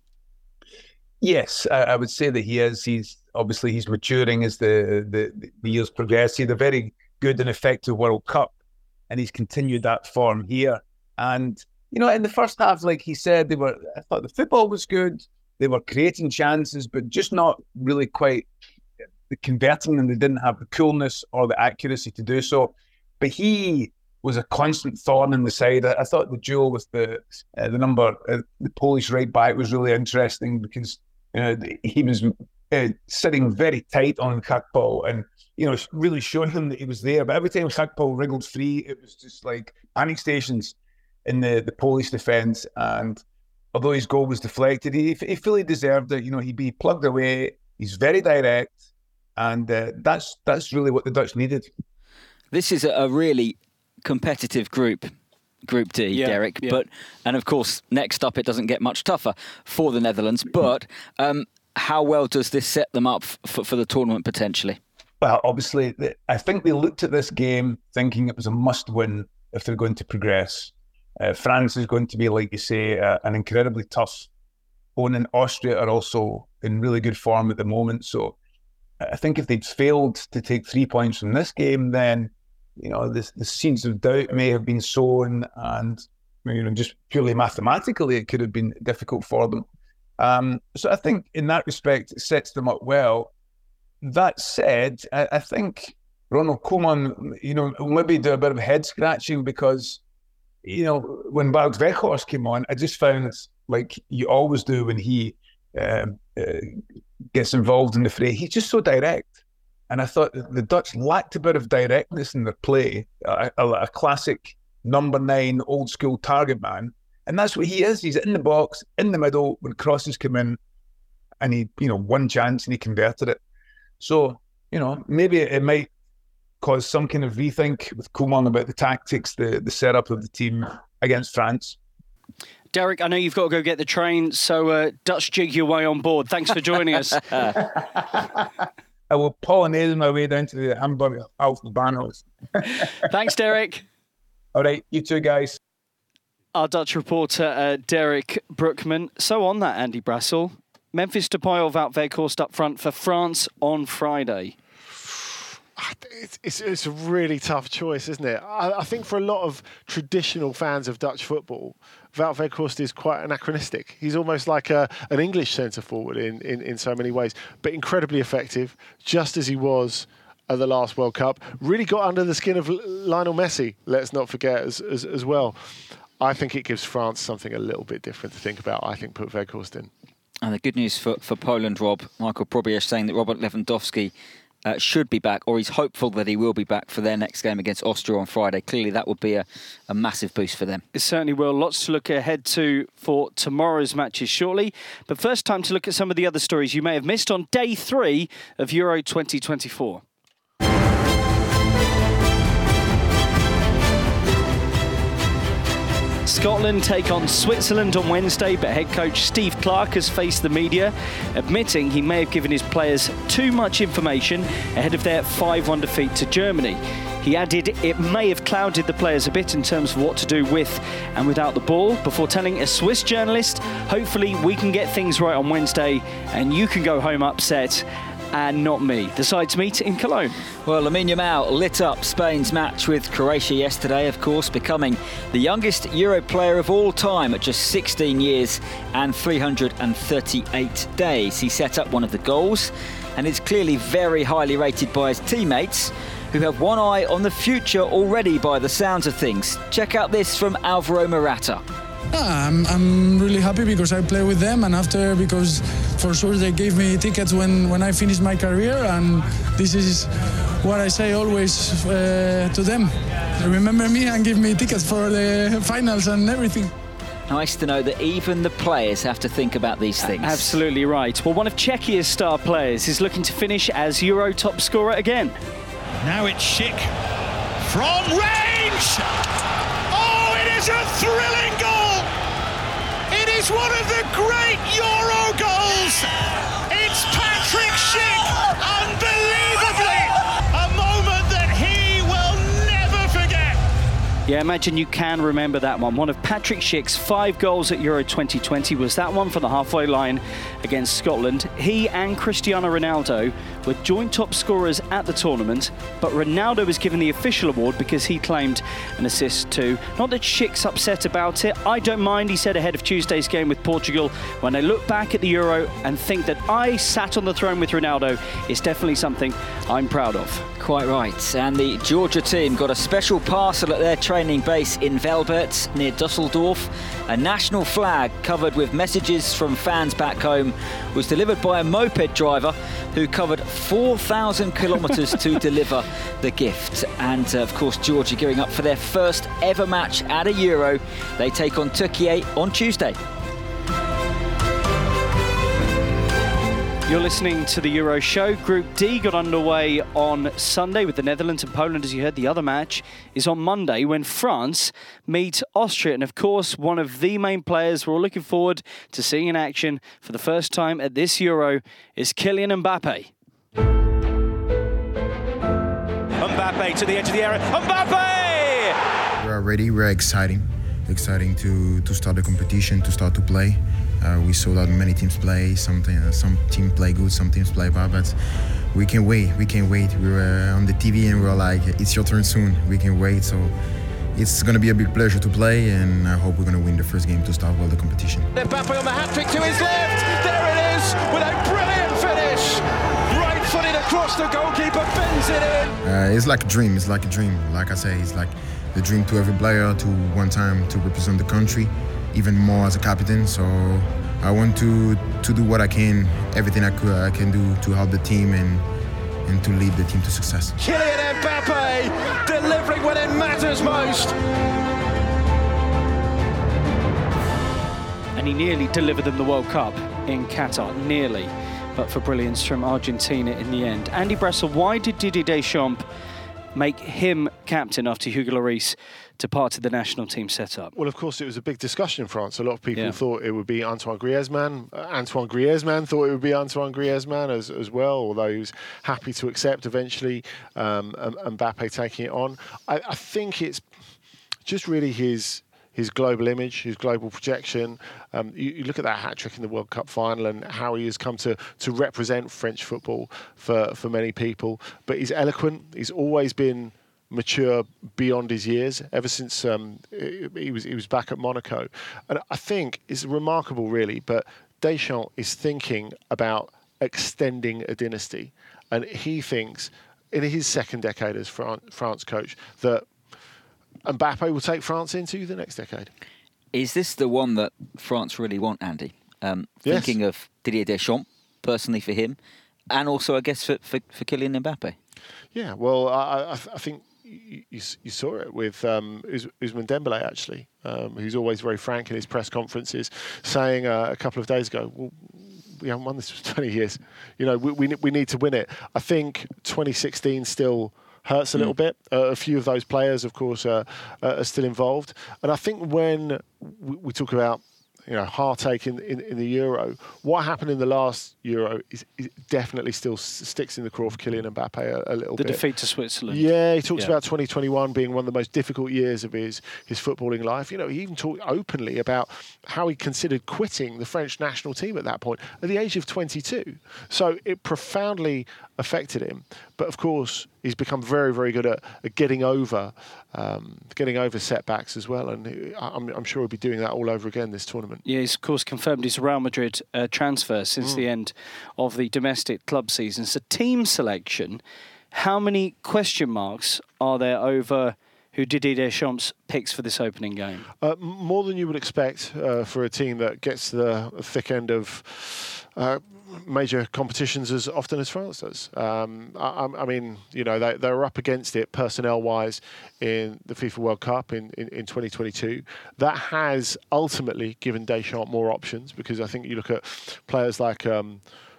Yes, I, I would say that he is. He's obviously he's maturing as the, the, the years progress. He had a very good and effective World Cup, and he's continued that form here. And, you know, in the first half, like he said, they were. I thought the football was good. They were creating chances, but just not really quite converting them. They didn't have the coolness or the accuracy to do so. But he was a constant thorn in the side. I, I thought the duel with the uh, the number, uh, the Polish right back was really interesting because you know, he was uh, sitting very tight on Gakpo and you know really showing him that he was there. But every time Gakpo wriggled free, it was just like panic stations in the, the Polish defence. And although his goal was deflected, he, he fully deserved it. You know, he'd be plugged away. He's very direct, and uh, that's that's really what the Dutch needed. This is a really competitive group, Group D, yeah, Derek. Yeah. But and of course, next up, it doesn't get much tougher for the Netherlands. But um, how well does this set them up for, for the tournament potentially? Well, obviously, I think they looked at this game thinking it was a must-win if they're going to progress. Uh, France is going to be, like you say, uh, an incredibly tough opponent. Austria are also in really good form at the moment. So I think if they'd failed to take three points from this game, then, you know, the, the seeds of doubt may have been sown, and, you know, just purely mathematically, it could have been difficult for them. Um, so I think in that respect, it sets them up well. That said, I, I think Ronald Koeman, you know, maybe do a bit of head scratching because, you know, when Wout Weghorst came on, I just found, like you always do when he um, uh, gets involved in the fray, he's just so direct. And I thought the Dutch lacked a bit of directness in their play, a, a, a classic number nine, old school target man. And that's what he is. He's in the box, in the middle, when crosses come in, and he, you know, one chance and he converted it. So, you know, maybe it might cause some kind of rethink with Koeman about the tactics, the, the setup of the team against France. Derek, I know you've got to go get the train, so uh, Dutch jig your way on board. Thanks for joining us. I will polonaise my way down to the Hamburger Hauptbahnhof. Thanks, Derek. All right, you too, guys. Our Dutch reporter, uh, Derek Brookman. So on that, Andy Brassel, Memphis Depay or Wout Weghorst up front for France on Friday? It's, it's, it's a really tough choice, isn't it? I, I think for a lot of traditional fans of Dutch football, Wout Weghorst is quite anachronistic. He's almost like a, an English centre-forward in, in, in so many ways, but incredibly effective, just as he was at the last World Cup. Really got under the skin of Lionel Messi, let's not forget, as, as, as well. I think it gives France something a little bit different to think about. I think put Weghorst in. And the good news for, for Poland, Rob, Michael Probierz saying that Robert Lewandowski uh, should be back, or he's hopeful that he will be back for their next game against Austria on Friday. Clearly that would be a, a massive boost for them. It certainly will. Lots to look ahead to for tomorrow's matches shortly. But first, time to look at some of the other stories you may have missed on day three of Euro twenty twenty-four. Scotland take on Switzerland on Wednesday, but head coach Steve Clarke has faced the media, admitting he may have given his players too much information ahead of their five one defeat to Germany. He added it may have clouded the players a bit in terms of what to do with and without the ball, before telling a Swiss journalist, hopefully we can get things right on Wednesday and you can go home upset. And not me. The sides meet in Cologne. Well, Lamine Yamal lit up Spain's match with Croatia yesterday, of course, becoming the youngest Euro player of all time at just sixteen years and three hundred thirty-eight days. He set up one of the goals and is clearly very highly rated by his teammates, who have one eye on the future already by the sounds of things. Check out this from Alvaro Morata. Yeah, I'm, I'm really happy because I play with them, and after because for sure they gave me tickets when, when I finished my career, and this is what I say always uh, to them. Remember me and give me tickets for the finals and everything. Nice to know that even the players have to think about these things. Absolutely right. Well, one of Czechia's star players is looking to finish as Euro top scorer again. Now it's Schick from range! Oh, it is a thrilling goal! It is one of the great Euro goals! It's Patrick Schick, unbelievably! A moment that he will never forget! Yeah, imagine you can remember that one. One of Patrick Schick's five goals at Euro twenty twenty was that one from the halfway line against Scotland. He and Cristiano Ronaldo were joint top scorers at the tournament, but Ronaldo was given the official award because he claimed an assist too. Not that Schick's upset about it. I don't mind, he said ahead of Tuesday's game with Portugal. When I look back at the Euro and think that I sat on the throne with Ronaldo, it's definitely something I'm proud of. Quite right. And the Georgia team got a special parcel at their training base in Velbert near Dusseldorf. A national flag covered with messages from fans back home was delivered by a moped driver who covered four thousand kilometres to deliver the gift. And uh, of course, Georgia gearing up for their first ever match at a Euro. They take on Turkey on Tuesday. You're listening to the Euro Show. Group D got underway on Sunday with the Netherlands and Poland. As you heard, the other match is on Monday when France meet Austria. And of course, one of the main players we're all looking forward to seeing in action for the first time at this Euro is Kylian Mbappe. Mbappe to the edge of the area. Mbappe! We're ready. We're exciting. Exciting to, to start the competition, to start to play. Uh, we saw that many teams play. Some, uh, some teams play good, some teams play bad, but we can wait. We can wait. We were on the T V and we were like, it's your turn soon. We can wait. So it's going to be a big pleasure to play, and I hope we're going to win the first game to start well the competition. Mbappe on the hat-trick to his left. There it is with a brilliant finish. Right-footed across the goalkeeper, bends it in. Uh, it's like a dream. It's like a dream. Like I say, it's like the dream to every player to one time to represent the country, even more as a captain. So I want to to do what I can, everything I, could, I can do to help the team and and to lead the team to success. Kylian Mbappe delivering when it matters most. And he nearly delivered them the World Cup in Qatar, nearly, but for brilliance from Argentina in the end. Andy Brassel, why did Didier Deschamps make him captain after Hugo Lloris departed the national team setup? Well, of course, it was a big discussion in France. A lot of people Yeah. thought it would be Antoine Griezmann. Uh, Antoine Griezmann thought it would be Antoine Griezmann as, as well, although he was happy to accept eventually um, um, Mbappe taking it on. I, I think it's just really his his global image, his global projection. Um, you, you look at that hat-trick in the World Cup final and how he has come to, to represent French football for, for many people. But he's eloquent. He's always been mature beyond his years ever since um, he was he was back at Monaco. And I think it's remarkable, really, but Deschamps is thinking about extending a dynasty. And he thinks, in his second decade as France, France coach, that Mbappe will take France into the next decade. Is this the one that France really want, Andy? Um, Yes. Thinking of Didier Deschamps, personally for him, and also, I guess, for, for, for Kylian Mbappe. Yeah, well, I, I, I think you, you, you saw it with um, Uz- Ousmane Dembele, actually, um, who's always very frank in his press conferences, saying uh, a couple of days ago, well, we haven't won this for twenty years. You know, we, we, we need to win it. I think twenty sixteen still hurts a little bit. Uh, a few of those players, of course, uh, uh, are still involved. And I think when we, we talk about, you know, heartache in, in, in the Euro, what happened in the last Euro is, is definitely still s- sticks in the craw for Kylian Mbappe a, a little The bit. defeat to Switzerland. Yeah, he talks Yeah. about twenty twenty-one being one of the most difficult years of his, his footballing life. You know, he even talked openly about how he considered quitting the French national team at that point, at the age of twenty-two. So it profoundly affected him. But of course, he's become very, very good at, at getting over um, getting over setbacks as well. And he- I'm, I'm sure he'll be doing that all over again this tournament. Yeah, he's of course confirmed his Real Madrid uh, transfer since Mm. the end of the domestic club season. So team selection, how many question marks are there over who Didier Deschamps picks for this opening game? Uh, m- more than you would expect uh, for a team that gets to the thick end of uh, major competitions as often as France does. Um, I, I mean, you know, they, they were up against it personnel-wise in the FIFA World Cup in, in, in twenty twenty-two. That has ultimately given Deschamps more options, because I think you look at players like Um,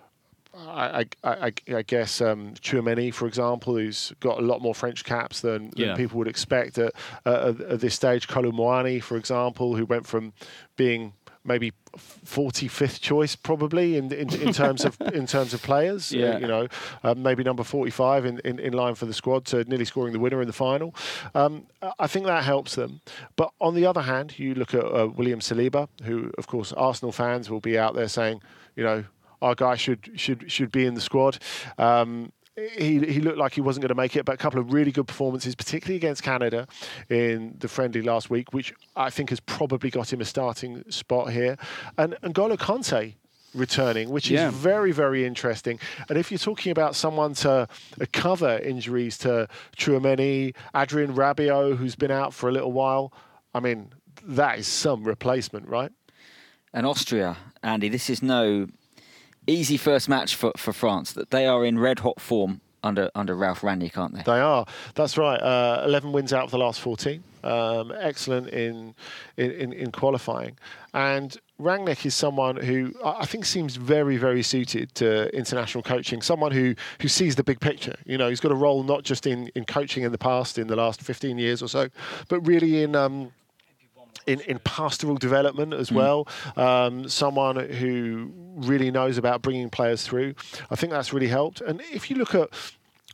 I, I, I, I guess um, Tchouaméni, for example, who's got a lot more French caps than, than Yeah. people would expect at, uh, at, at this stage. Kolo Muani, for example, who went from being maybe forty-fifth choice probably in in, in terms of in terms of players. Uh, Yeah. you know, um, maybe number forty-five in, in, in line for the squad, to nearly scoring the winner in the final. Um, I think that helps them. But on the other hand, you look at uh, William Saliba, who, of course, Arsenal fans will be out there saying, you know, our guy should should should be in the squad. Um, he he looked like he wasn't going to make it, but a couple of really good performances, particularly against Canada in the friendly last week, which I think has probably got him a starting spot here. And N'Golo Kante returning, which Yeah. is very, very interesting. And if you're talking about someone to uh, cover injuries to Tchouaméni, Adrien Rabiot, who's been out for a little while, I mean, that is some replacement, right? And Austria, Andy, this is no easy first match for, for France. That they are in red hot form under under Ralph Rangnick, aren't they? They are. That's right. Uh, eleven wins out of the last fourteen. Um, excellent in, in, in, in qualifying. And Rangnick is someone who I I think seems very, very suited to international coaching. Someone who, who sees the big picture. You know, he's got a role not just in, in coaching in the past, in the last fifteen years or so, but really in... Um, In, in pastoral development as well, um, someone who really knows about bringing players through. I think that's really helped. And if you look at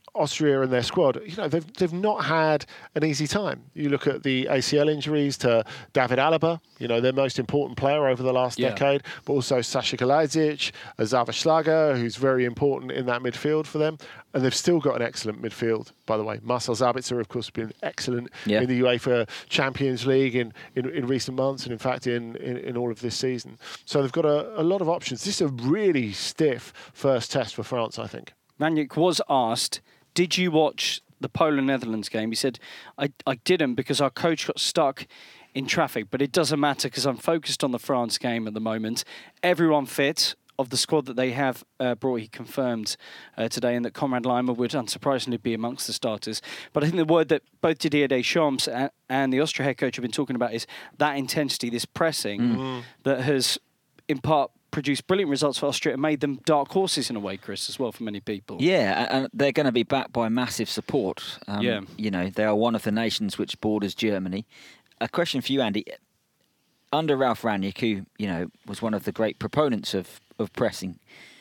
Austria and their squad, you know, they've they've not had an easy time. You look at the A C L injuries to David Alaba, you know, their most important player over the last Yeah. decade, but also Sasha Kalajdzic, Zavislaga, who's very important in that midfield for them. And they've still got an excellent midfield, by the way. Marcel Sabitzer, of course, has been excellent Yeah. in the UEFA Champions League in, in, in recent months and, in fact, in, in, in all of this season. So they've got a, a lot of options. This is a really stiff first test for France, I think. Rangnick was asked, did you watch the Poland-Netherlands game? He said, I, I didn't because our coach got stuck in traffic, but it doesn't matter because I'm focused on the France game at the moment. Everyone fit. Of the squad that they have uh, brought, he confirmed uh, today, and that Konrad Laimer would unsurprisingly be amongst the starters. But I think the word that both Didier Deschamps and, and the Austria head coach have been talking about is that intensity, this pressing Mm. that has, in part, produced brilliant results for Austria and made them dark horses in a way, Chris, as well, for many people. Yeah, and they're going to be backed by massive support. Um, Yeah. You know, they are one of the nations which borders Germany. A question for you, Andy. Under Ralf Rangnick, who, you know, was one of the great proponents of, of pressing,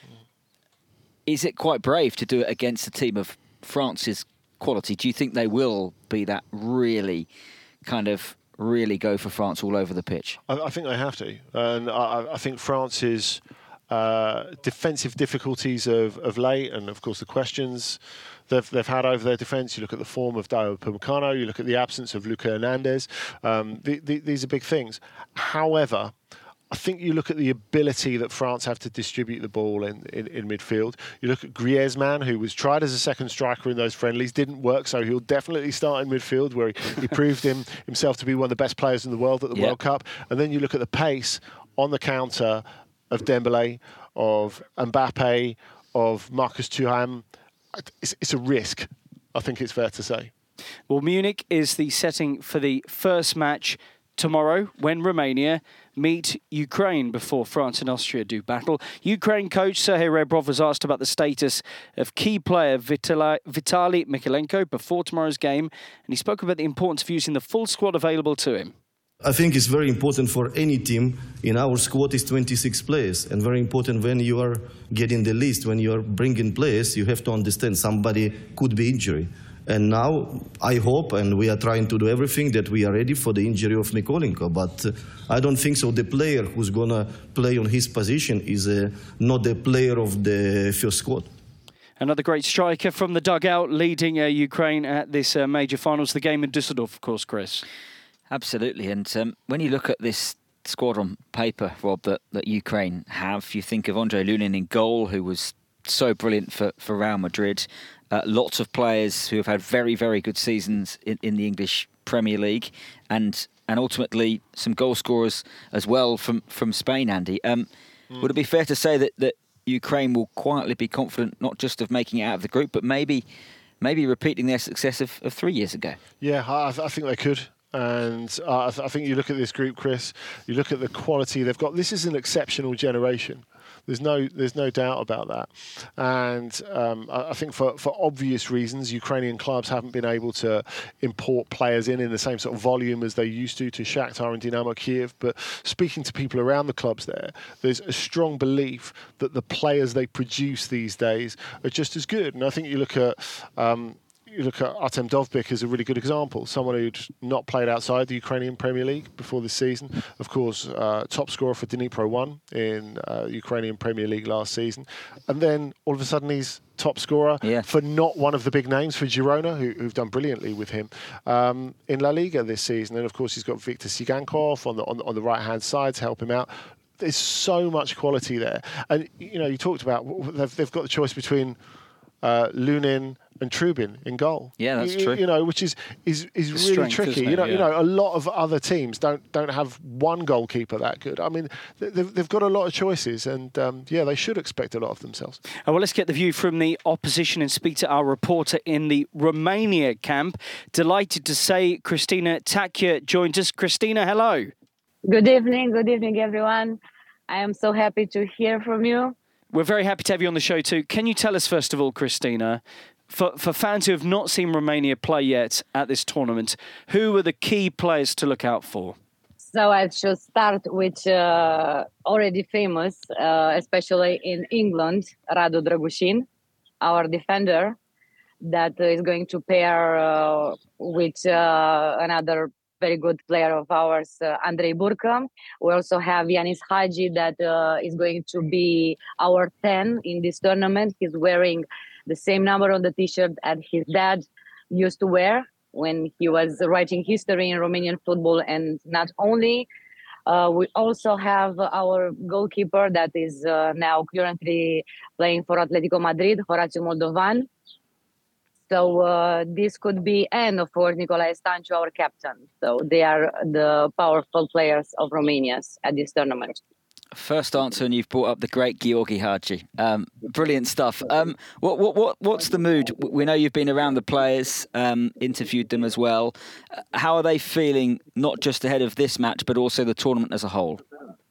is it quite brave to do it against a team of France's quality? Do you think they will be that really kind of really go for France all over the pitch? I, I think they have to. And I, I think France's uh, defensive difficulties of, of late, and of course the questions they've, they've had over their defence. You look at the form of Dayot Upamecano, you look at the absence of Luca Hernandez. Um, the, the, these are big things. However, I think you look at the ability that France have to distribute the ball in, in, in midfield. You look at Griezmann, who was tried as a second striker in those friendlies, didn't work, so he'll definitely start in midfield, where he, he proved him himself to be one of the best players in the world at the Yep. World Cup. And then you look at the pace on the counter of Dembélé, of Mbappe, of Marcus Thuram. It's, it's a risk, I think it's fair to say. Well, Munich is the setting for the first match tomorrow when Romania meet Ukraine before France and Austria do battle. Ukraine coach Serhei Rebrov was asked about the status of key player Vitali, Vitaly Mykolenko before tomorrow's game, and he spoke about the importance of using the full squad available to him. I think it's very important for any team. In our squad is twenty-six players, and very important when you are getting the list, when you are bringing players, you have to understand somebody could be injured. And now I hope, and we are trying to do everything, that we are ready for the injury of Mykolenko. But uh, I don't think so. The player who's going to play on his position is uh, not the player of the first squad. Another great striker from the dugout leading uh, Ukraine at this uh, major finals. The game in Düsseldorf, of course, Chris. Absolutely. And um, when you look at this squad on paper, Rob, that, that Ukraine have, you think of Andre Lunin in goal, who was so brilliant for, for Real Madrid. Uh, lots of players who have had very, very good seasons in, in the English Premier League, and and ultimately some goal scorers as well from, from Spain, Andy. Um, mm. Would it be fair to say that, that Ukraine will quietly be confident not just of making it out of the group, but maybe maybe repeating their success of, of three years ago? Yeah, I, I think they could. And uh, I, th- I think you look at this group, Chris, you look at the quality they've got. This is an exceptional generation. There's no, there's no doubt about that. And um, I, I think for, for obvious reasons, Ukrainian clubs haven't been able to import players in in the same sort of volume as they used to to Shakhtar and Dynamo Kiev. But speaking to people around the clubs there, there's a strong belief that the players they produce these days are just as good. And I think you look at... Um, You look at Artem Dovbyk as a really good example, someone who'd not played outside the Ukrainian Premier League before this season. Of course, uh, top scorer for Dnipro one in uh, Ukrainian Premier League last season. And then all of a sudden he's top scorer yeah. for not one of the big names for Girona, who, who've done brilliantly with him um, in La Liga this season. And of course he's got Viktor Sigankov on the, on the, on the right-hand side to help him out. There's so much quality there. And, you know, you talked about, they've, they've got the choice between uh, Lunin and Trubin in goal. Yeah, that's you, true. You know, which is is, is really strength, tricky. isn't it? You know, Yeah. you know, a lot of other teams don't don't have one goalkeeper that good. I mean, they've, they've got a lot of choices, and um, yeah, they should expect a lot of themselves. Oh, well, let's get the view from the opposition and speak to our reporter in the Romania camp. Delighted to say Christina Takia joins us. Christina, hello. Good evening. Good evening, everyone. I am so happy to hear from you. We're very happy to have you on the show too. Can you tell us, first of all, Christina, for, for fans who have not seen Romania play yet at this tournament, who are the key players to look out for? So I should start with uh, already famous, uh, especially in England, Radu Drăgușin, our defender. that is going to pair uh, with uh, another very good player of ours, uh, Andrei Burka. We also have Yanis Hadji that uh, is going to be our ten in this tournament. He's wearing the same number on the t-shirt as his dad used to wear when he was writing history in Romanian football. And not only, uh, we also have our goalkeeper that is uh, now currently playing for Atletico Madrid, Horatiu Moldovan. So uh, this could be, and of course, Nicolae Stanciu, our captain. So they are the powerful players of Romania at this tournament. First answer, and you've brought up the great Giorgi Hagi. Um, brilliant stuff. Um, what, what, what, what's the mood? We know you've been around the players, um, interviewed them as well. How are they feeling, not just ahead of this match, but also the tournament as a whole?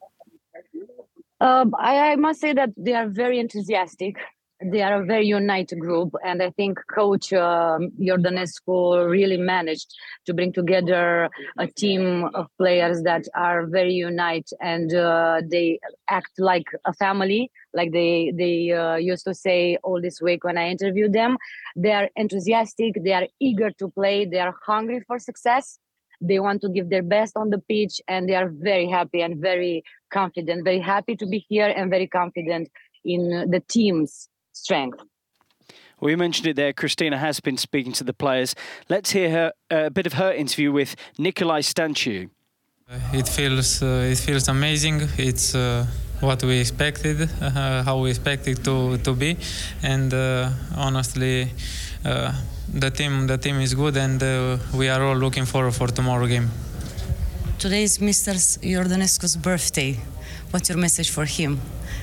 Uh, I, I must say that they are very enthusiastic. They are a very united group, and I think Coach um, Iordănescu really managed to bring together a team of players that are very united, and uh, they act like a family, like they they uh, used to say all this week when I interviewed them. They are enthusiastic, they are eager to play, they are hungry for success. They want to give their best on the pitch, and they are very happy and very confident, very happy to be here and very confident in the team's strength. Well, you mentioned it there. Cristina has been speaking to the players. Let's hear her uh, a bit of her interview with Nicolae Stanciu. It feels uh, it feels amazing. It's uh, what we expected, uh, how we expected to to be, and uh, honestly, uh, the team the team is good, and uh, we are all looking forward for tomorrow game. Today is Mister Iordănescu's birthday. What's your message for him?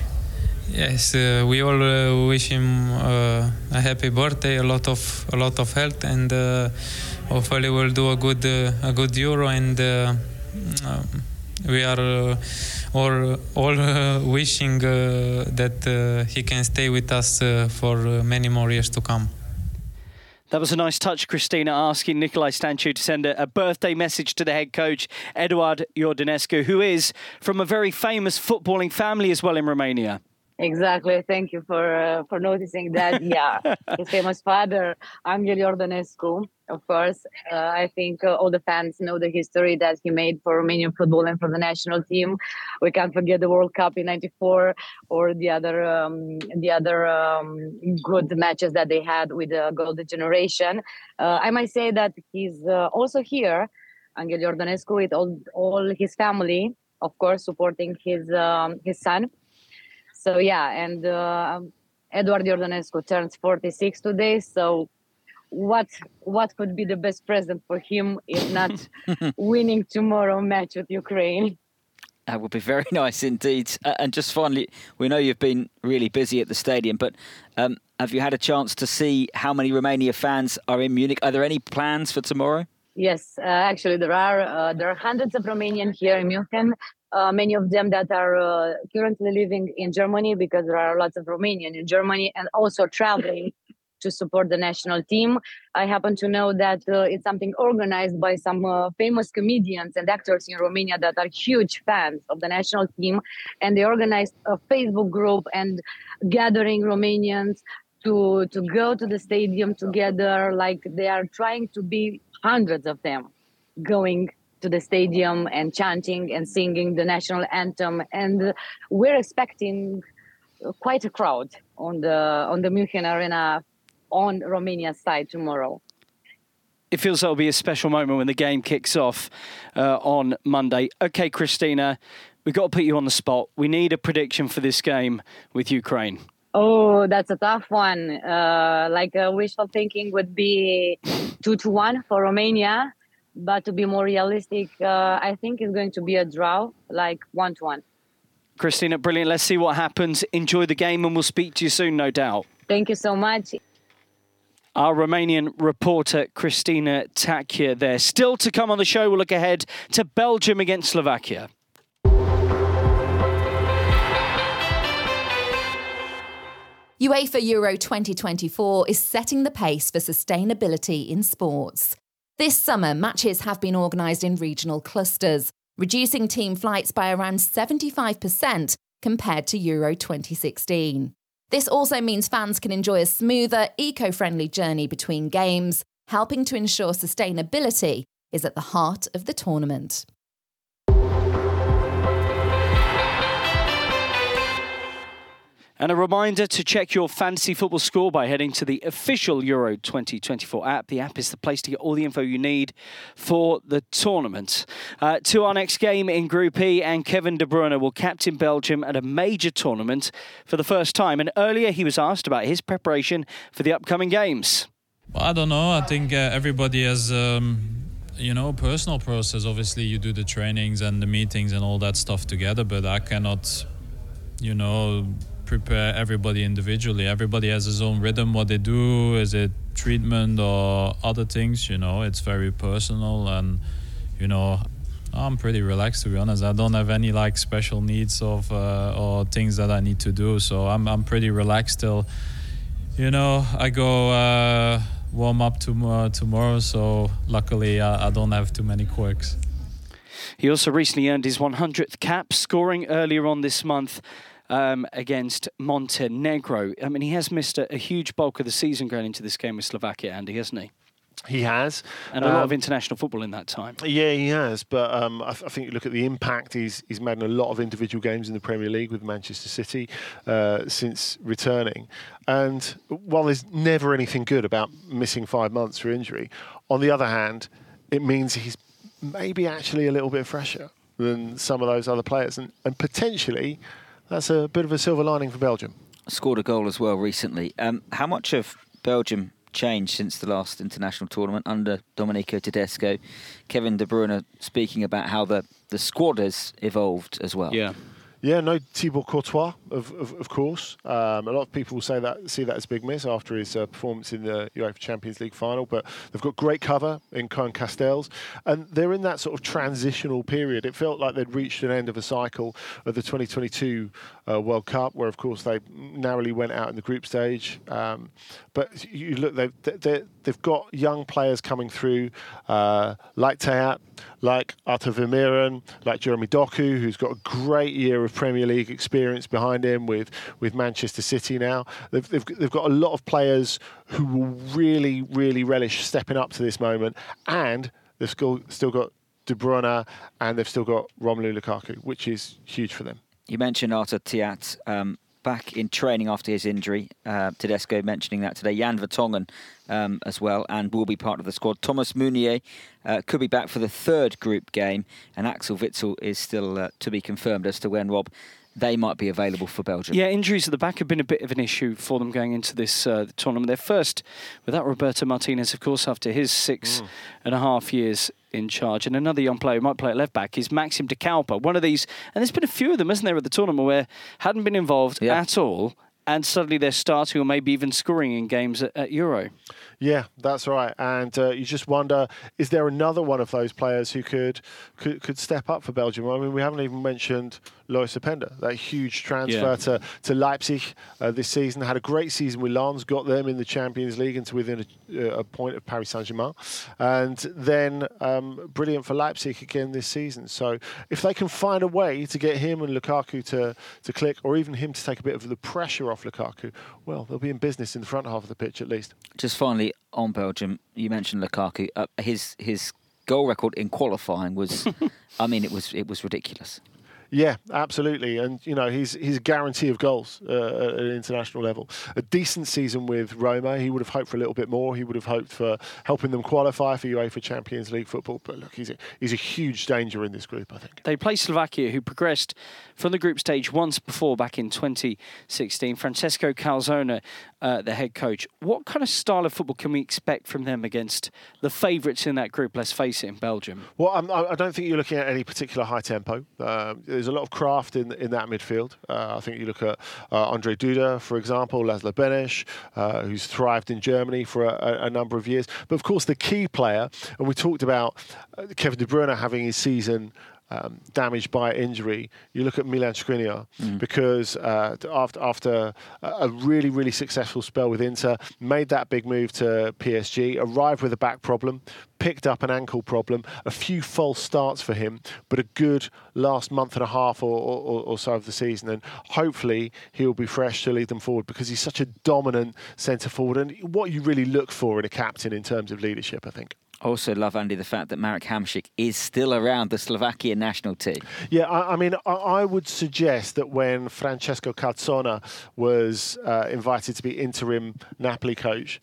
Yes, uh, we all uh, wish him uh, a happy birthday, a lot of a lot of health, and uh, hopefully we'll do a good uh, a good Euro, and uh, uh, we are uh, all all uh, wishing uh, that uh, he can stay with us uh, for uh, many more years to come. That was a nice touch, Cristina, asking Nicolae Stanciu to send a, a birthday message to the head coach, Eduard Iordănescu, who is from a very famous footballing family as well in Romania. Exactly. Thank you for uh, for noticing that. Yeah, his famous father, Anghel Iordănescu, of course. Uh, I think uh, all the fans know the history that he made for Romanian football and for the national team. We can't forget the World Cup in ninety-four or the other um, the other um, good matches that they had with the Golden Generation. Uh, I might say that he's uh, also here, Anghel Iordănescu, with all all his family, of course, supporting his um, his son. So yeah, and uh, Eduard Iordănescu turns forty-six today. So what what could be the best present for him if not winning tomorrow match with Ukraine? That would be very nice indeed. Uh, and just finally, we know you've been really busy at the stadium, but um, have you had a chance to see how many Romania fans are in Munich? Are there any plans for tomorrow? Yes, uh, actually there are. Uh, there are hundreds of Romanians here in Munich. Uh, many of them that are uh, currently living in Germany, because there are lots of Romanians in Germany and also traveling to support the national team. I happen to know that uh, it's something organized by some uh, famous comedians and actors in Romania that are huge fans of the national team, and they organized a Facebook group and gathering Romanians to to go to the stadium together. Like they are trying to be hundreds of them going to the stadium and chanting and singing the national anthem, and we're expecting quite a crowd on the on the München Arena on Romania's side tomorrow. It feels like it'll be a special moment when the game kicks off uh, on Monday. Okay, Cristina, we've got to put you on the spot. We need a prediction for this game with Ukraine. Oh, that's a tough one. Uh, like uh, wishful thinking would be two to one for Romania. But to be more realistic, uh, I think it's going to be a draw, like one to one. Cristina, brilliant. Let's see what happens. Enjoy the game, and we'll speak to you soon, no doubt. Thank you so much. Our Romanian reporter, Cristina Takia, there. Still to come on the show, we'll look ahead to Belgium against Slovakia. UEFA Euro twenty twenty-four is setting the pace for sustainability in sports. This summer, matches have been organised in regional clusters, reducing team flights by around seventy-five percent compared to Euro twenty sixteen. This also means fans can enjoy a smoother, eco-friendly journey between games, helping to ensure sustainability is at the heart of the tournament. And a reminder to check your fantasy football score by heading to the official Euro twenty twenty-four app. The app is the place to get all the info you need for the tournament. Uh, to our next game in Group E, and Kevin De Bruyne will captain Belgium at a major tournament for the first time. And earlier he was asked about his preparation for the upcoming games. Well, I don't know. I think uh, everybody has... Um You know, personal process. Obviously, you do the trainings and the meetings and all that stuff together, but I cannot, you know, prepare everybody individually. Everybody has his own rhythm, what they do, is it treatment or other things, you know, it's very personal. And, you know, I'm pretty relaxed, to be honest. I don't have any, like, special needs of uh, or things that I need to do, so I'm, I'm pretty relaxed till, you know, I go... Uh, warm up tomorrow, tomorrow so luckily I, I don't have too many quirks. He also recently earned his one hundredth cap, scoring earlier on this month um, against Montenegro. I mean, he has missed a, a huge bulk of the season going into this game with Slovakia, Andy, hasn't he? He has. And a lot um, of international football in that time. Yeah, he has. But um, I, th- I think you look at the impact. He's he's made a lot of individual games in the Premier League with Manchester City uh, since returning. And while there's never anything good about missing five months for injury, on the other hand, it means he's maybe actually a little bit fresher than some of those other players. And, and potentially, that's a bit of a silver lining for Belgium. Scored a goal as well recently. Um, how much of Belgium changed since the last international tournament under Domenico Tedesco? Kevin De Bruyne speaking about how the, the squad has evolved as well. Yeah. Yeah, no Thibaut Courtois, of of, of course. Um, a lot of people say that see that as a big miss after his uh, performance in the UEFA Champions League final, but they've got great cover in Koen Castells, and they're in that sort of transitional period. It felt like they'd reached an end of a cycle of the twenty twenty-two uh, World Cup, where of course they narrowly went out in the group stage. Um, but you look, they've they've got young players coming through, uh, like Teat, like Arthur Vermeeren, like Jeremy Doku, who's got a great year of Premier League experience behind him with, with Manchester City now. They've, they've, they've got a lot of players who will really, really relish stepping up to this moment. And they've still, still got De Bruyne and they've still got Romelu Lukaku, which is huge for them. You mentioned Arthur Teat um, back in training after his injury. Uh, Tedesco mentioning that today. Jan Vertonghen um, as well, and will be part of the squad. Thomas Meunier uh, could be back for the third group game, and Axel Witsel is still uh, to be confirmed as to when, Rob, they might be available for Belgium. Yeah, injuries at the back have been a bit of an issue for them going into this uh, tournament. They're first without Roberto Martinez, of course, after his six mm. and a half years in charge. And another young player who might play at left back is Maxim de Kalpa, one of these, and there's been a few of them, isn't there, at the tournament where hadn't been involved yeah. at all, and suddenly they're starting or maybe even scoring in games at, at Euro. Yeah, that's right. And uh, you just wonder, is there another one of those players who could could, could step up for Belgium? I mean, we haven't even mentioned Lois Openda, that huge transfer yeah. to, to Leipzig uh, this season. Had a great season with Lens, got them in the Champions League into within a, a point of Paris Saint-Germain. And then um, brilliant for Leipzig again this season. So if they can find a way to get him and Lukaku to, to click, or even him to take a bit of the pressure off Lukaku, well, they'll be in business in the front half of the pitch at least. Just finally, on Belgium, you mentioned Lukaku. Uh, his his goal record in qualifying was, I mean, it was it was ridiculous. Yeah, absolutely. And, you know, he's, he's a guarantee of goals uh, at an international level. A decent season with Roma. He would have hoped for a little bit more. He would have hoped for helping them qualify for UEFA Champions League football. But look, he's a, he's a huge danger in this group, I think. They play Slovakia, who progressed from the group stage once before back in twenty sixteen. Francesco Calzona, uh, the head coach. What kind of style of football can we expect from them against the favourites in that group, let's face it, in Belgium? Well, I'm, I don't think you're looking at any particular high tempo. Um, there's a lot of craft in in that midfield. Uh, I think you look at uh, Andre Duda, for example, Laszlo Benes, uh, who's thrived in Germany for a, a number of years. But of course, the key player, and we talked about uh, Kevin De Bruyne having his season um, damaged by injury, you look at Milan Skriniar, Mm. because uh, after after a really, really successful spell with Inter, made that big move to P S G, arrived with a back problem, picked up an ankle problem, a few false starts for him, but a good last month and a half or, or, or so of the season. And hopefully he'll be fresh to lead them forward, because he's such a dominant centre forward and what you really look for in a captain in terms of leadership, I think. Also love, Andy, the fact that Marek Hamšík is still around the Slovakian national team. Yeah, I, I mean, I, I would suggest that when Francesco Calzona was uh, invited to be interim Napoli coach,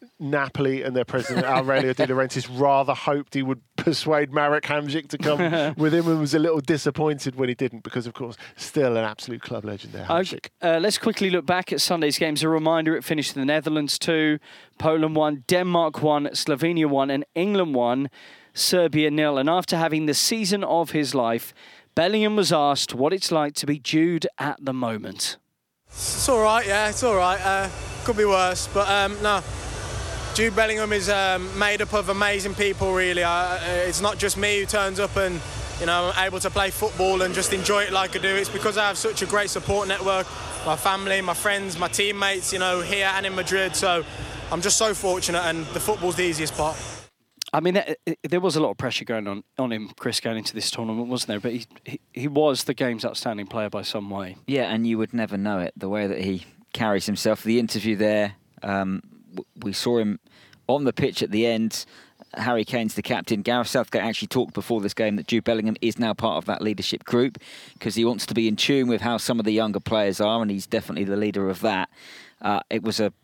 Napoli and their president Aurelio De Laurentiis rather hoped he would persuade Marek Hamšík to come with him, and was a little disappointed when he didn't, because of course still an absolute club legend there, Hamšík. Uh, let's quickly look back at Sunday's games. A reminder, it finished in the Netherlands two, Poland one, Denmark one, Slovenia one and England one, Serbia nil. And after having the season of his life, Bellingham was asked what it's like to be Jude at the moment. It's all right, yeah, it's all right. Uh, could be worse, but um, no. Jude Bellingham is um, made up of amazing people, really. Uh, it's not just me who turns up and, you know, I'm able to play football and just enjoy it like I do. It's because I have such a great support network, my family, my friends, my teammates, you know, here and in Madrid. So I'm just so fortunate, and the football's the easiest part. I mean, it, it, there was a lot of pressure going on on him, Chris, going into this tournament, wasn't there? But he, he, he was the game's outstanding player by some way. Yeah, and you would never know it, the way that he carries himself. The interview there, um, we saw him on the pitch at the end. Harry Kane's the captain. Gareth Southgate actually talked before this game that Jude Bellingham is now part of that leadership group, because he wants to be in tune with how some of the younger players are, and he's definitely the leader of that. Uh, it was a,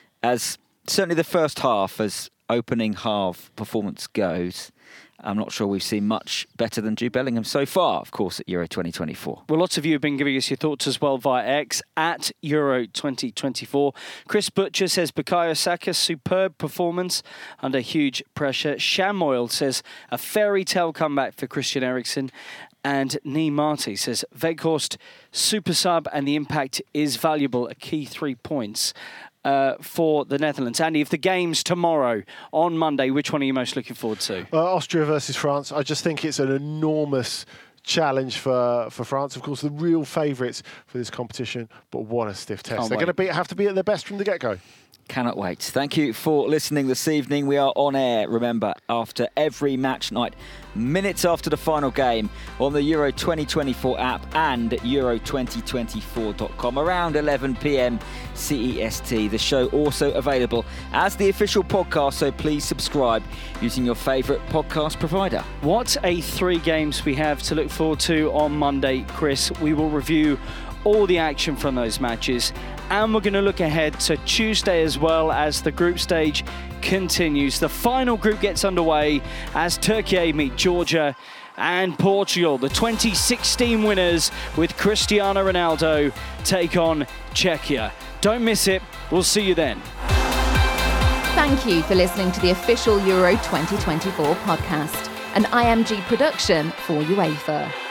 as certainly the first half, as opening half performance goes, I'm not sure we've seen much better than Jude Bellingham so far, of course, at Euro twenty twenty-four. Well, lots of you have been giving us your thoughts as well via X, at Euro twenty twenty-four. Chris Butcher says, Bukayo Saka, superb performance under huge pressure. Shamoil says, a fairy tale comeback for Christian Eriksen. And Nee Marty says, Weghorst, super sub, and the impact is valuable, a key three points. Uh, for the Netherlands. Andy, if the game's tomorrow, on Monday, which one are you most looking forward to? Uh, Austria versus France. I just think it's an enormous challenge for, for France. Of course, the real favourites for this competition, but what a stiff test. Can't They're going to be have to be at their best from the get-go. Cannot wait. Thank you for listening this evening. We are on air, remember, after every match night, minutes after the final game, on the Euro twenty twenty-four app and Euro twenty twenty-four dot com, around eleven p.m. C E S T. The show also available as the official podcast, so please subscribe using your favourite podcast provider. What a three games we have to look forward to on Monday, Chris. We will review all the action from those matches, and we're going to look ahead to Tuesday as well, as the group stage continues. The final group gets underway as Turkey meet Georgia and Portugal. The twenty sixteen winners with Cristiano Ronaldo take on Czechia. Don't miss it. We'll see you then. Thank you for listening to the official Euro twenty twenty-four podcast, an I M G production for UEFA.